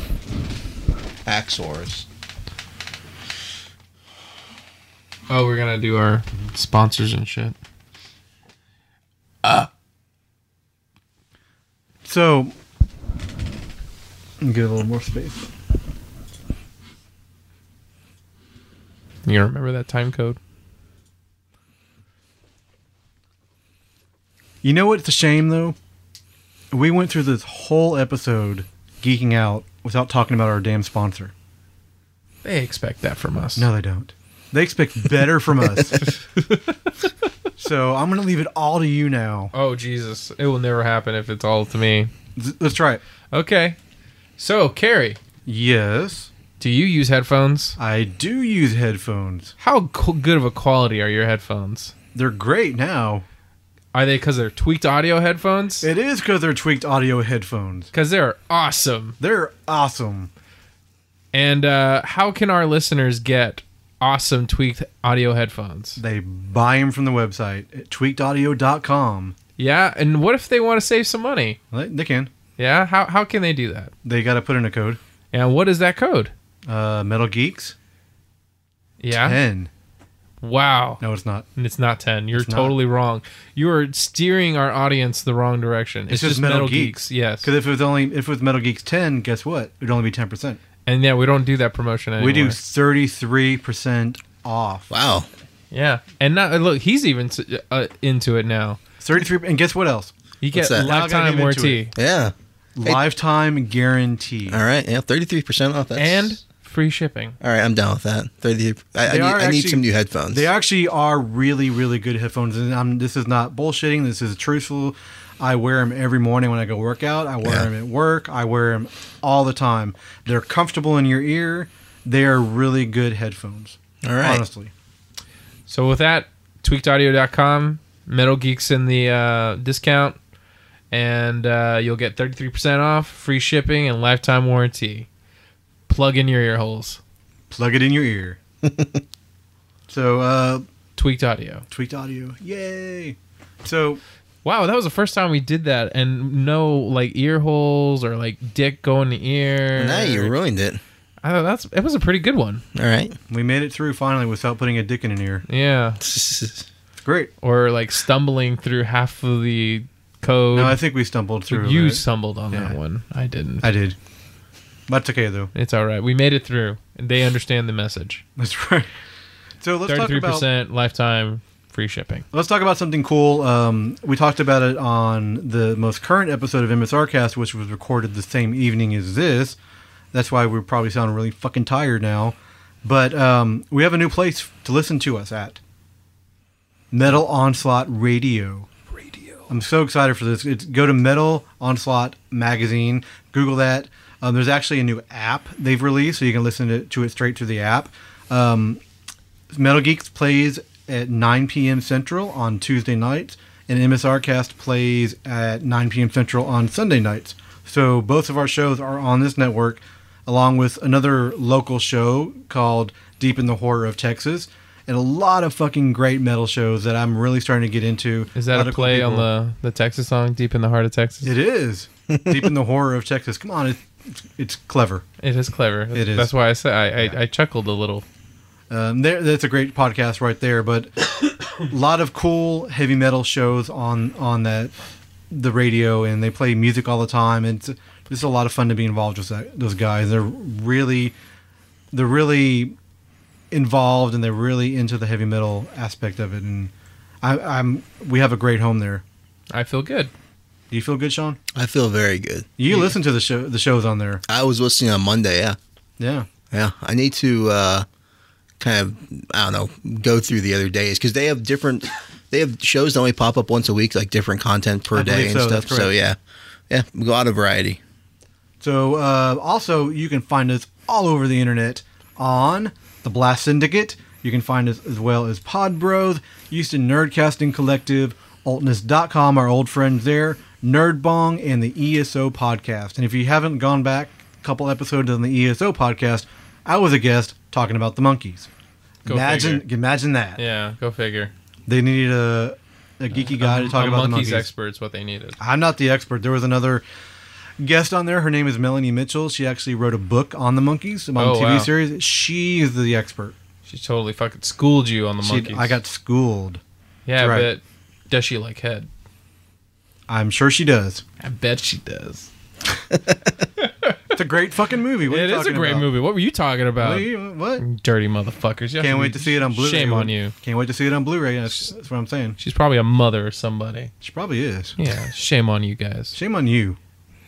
Axors. Oh, we're gonna do our sponsors and shit. Uh. So, get a little more space. You gonna remember that time code? You know what's a shame, though? We went through this whole episode geeking out without talking about our damn sponsor. They expect that from us. No, they don't. They expect better from us. So I'm going to leave it all to you now. Oh, Jesus. It will never happen if it's all to me. Let's try it. Okay. So, Carrie, Yes, do you use headphones? I do use headphones. How co- good of a quality are your headphones? They're great now. Are they because they're tweaked audio headphones? It is because they're tweaked audio headphones. Because they're awesome. They're awesome. And uh, how can our listeners get awesome tweaked audio headphones? They buy them from the website at tweaked audio dot com. Yeah, and what if they want to save some money? They they can. Yeah, how how can they do that? They got to put in a code. And what is that code? Uh, Metal Geeks Yeah. ten. Wow. No, it's not. And it's not ten. You're It's not. totally wrong. You are steering our audience the wrong direction. It's, It's just just Metal Metal, Geeks. Geeks. Yes. Because if it was only if it was Metal Geeks ten, guess what? It'd only be ten percent. And yeah, we don't do that promotion anymore. We do thirty-three percent off. Wow. Yeah. And now look, he's even uh, into it now. thirty-three and guess what else? You What's get that? Now I gotta lifetime get into warranty Yeah. Hey. Lifetime guarantee. All right. Yeah. Thirty-three percent off. That's, and free shipping. all right. I'm down with that. Thirty. I, I, They need, are I need actually- some new headphones. They actually are really, really good headphones, and I'm, this is not bullshitting. This is truthful. I wear them every morning when I go work out. I wear Yeah. them at work. I wear them all the time. They're comfortable in your ear. They are really good headphones. All right. Honestly. So with that, tweaked audio dot com, Metal Geeks in the uh, discount, and uh, you'll get thirty-three percent off, free shipping, and lifetime warranty. Plug in your ear holes. Plug it in your ear. So, uh, Tweaked Audio. tweaked audio. Yay. So, Wow, that was the first time we did that, and no like ear holes or like dick going in the ear. Now you ruined it. I thought that's it was a pretty good one. All right. we made it through finally without putting a dick in an ear. Yeah, It's great. or like stumbling through half of the code. No, I think we stumbled through you it. stumbled on Yeah. that one. I didn't. I did. That's okay, though. It's all right. We made it through, and they understand the message. That's right. So let's talk Thirty-three about percent lifetime free shipping. let's talk about something cool. Um, we talked about it on the most current episode of M S R Cast, which was recorded the same evening as this. That's why we probably sound really fucking tired now. But um, we have a new place to listen to us at. Metal Onslaught Radio. Radio. I'm so excited for this. It's, go to Metal Onslaught Magazine. Google that. Um, there's actually a new app they've released, so you can listen to, to it straight through the app. Um, Metal Geeks plays at nine p.m. Central on Tuesday nights, and M S R Cast plays at nine p.m. Central on Sunday nights. So both of our shows are on this network, along with another local show called Deep in the Horror of Texas, and a lot of fucking great metal shows that I'm really starting to get into. Is that lot a of cool play on people. the, the Texas song, Deep in the Heart of Texas? It is Deep in the Horror of Texas. Come on, it's it's, it's clever. It is clever. It is. That's why I said I, I, I chuckled a little. Um, there, that's a great podcast right there. But a lot of cool heavy metal shows on on that the radio, and they play music all the time. And it's it's a lot of fun to be involved with that, those guys. They're really they're really involved, and they're really into the heavy metal aspect of it. And I, I'm we have a great home there. I feel good. Do you feel good, Sean? I feel very good. You listen to the show the shows on there. I was listening on Monday. Yeah. Yeah. Yeah. I need to uh, kind of, I don't know, go through the other days because they have different, they have shows that only pop up once a week, like different content per I day believe and so, stuff. that's So correct. yeah. Yeah. A lot of variety. So uh, also, you can find us all over the internet on the Blast Syndicate. You can find us as well as Pod Bros, Houston Nerdcasting Collective, altness dot com, our old friends there, Nerdbong, and the E S O Podcast. And if you haven't gone back a couple episodes on the E S O Podcast, I was a guest talking about the Monkees. Go Imagine, figure. imagine that. Yeah, go figure. They needed a a geeky guy to talk a about the monkeys monkeys. expert's what they needed. I'm not the expert. There was another guest on there. Her name is Melanie Mitchell. She actually wrote a book on the monkeys, on Oh, the T V wow. series. She is the expert. She totally fucking schooled you on the She, monkeys. I got schooled. yeah, right. but does she like head? I'm sure she does. I bet she does. It's a great fucking movie. What are It you is a talking great about? movie. What were you talking What? about? are you- what? Dirty motherfuckers. You have Can't to wait be- to see it on Blu-ray. Shame on you. Can't wait to see it on Blu-ray. That's, that's what I'm saying. She's probably a mother or somebody. She probably is. Yeah, shame on you guys. Shame on you.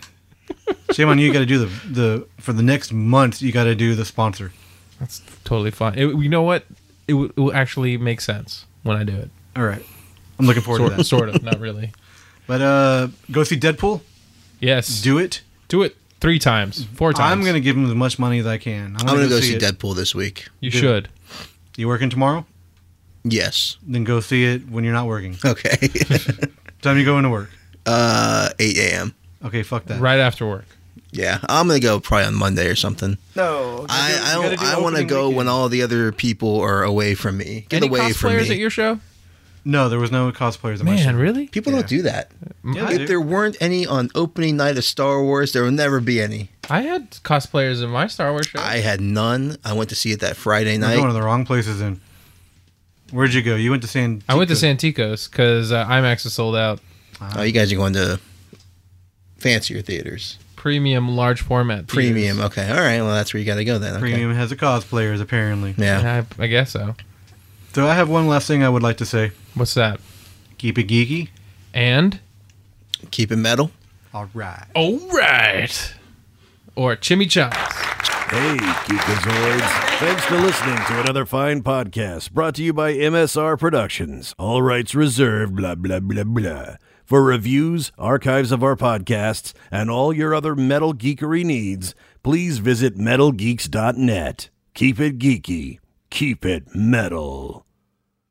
Shame on you. You got to do the the for the next month. You got to do the sponsor. That's totally fine. It, you know what? It, w- it will actually make sense when I do it. All right. I'm looking forward Sort, to that. sort of, not really. But uh, go see Deadpool. Yes. Do it. Do it three times, four times. I'm gonna give him as much money as I can. I'm gonna go see it. Deadpool this week. You do. should. You working tomorrow? Yes. Then go see it when you're not working. Okay. Time you go into work. uh, eight a.m. Okay, fuck that. Right after work. Yeah, I'm gonna go probably on Monday or something. No, I I, don't, I want to go when all the other people are away from me. Get Any away from cosplayers me. at your show? No, there was no cosplayers. At my Man, show. really? People Yeah. don't do that. Yeah, I, they If do. there weren't any on opening night of Star Wars, there will never be any. I had cosplayers in my Star Wars show. I had none. I went to see it that Friday You're going night. to the wrong places. Then, where'd you go? You went to San. I went to Santikos because uh, IMAX is sold out. Oh, you guys are going to fancier theaters. Premium large format. theaters. Premium. Okay. All right. Well, that's where you got to go then. Okay. Premium has the cosplayers apparently. Yeah. I, I guess so. So I have one last thing I would like to say. What's that? Keep it geeky. And Keep it metal. All right. all right, or chimichangas. Hey, Geekazoids. Thanks for listening to another fine podcast brought to you by M S R Productions. All rights reserved, blah, blah, blah, blah. For reviews, archives of our podcasts, and all your other metal geekery needs, please visit metal geeks dot net. Keep it geeky. Keep it metal.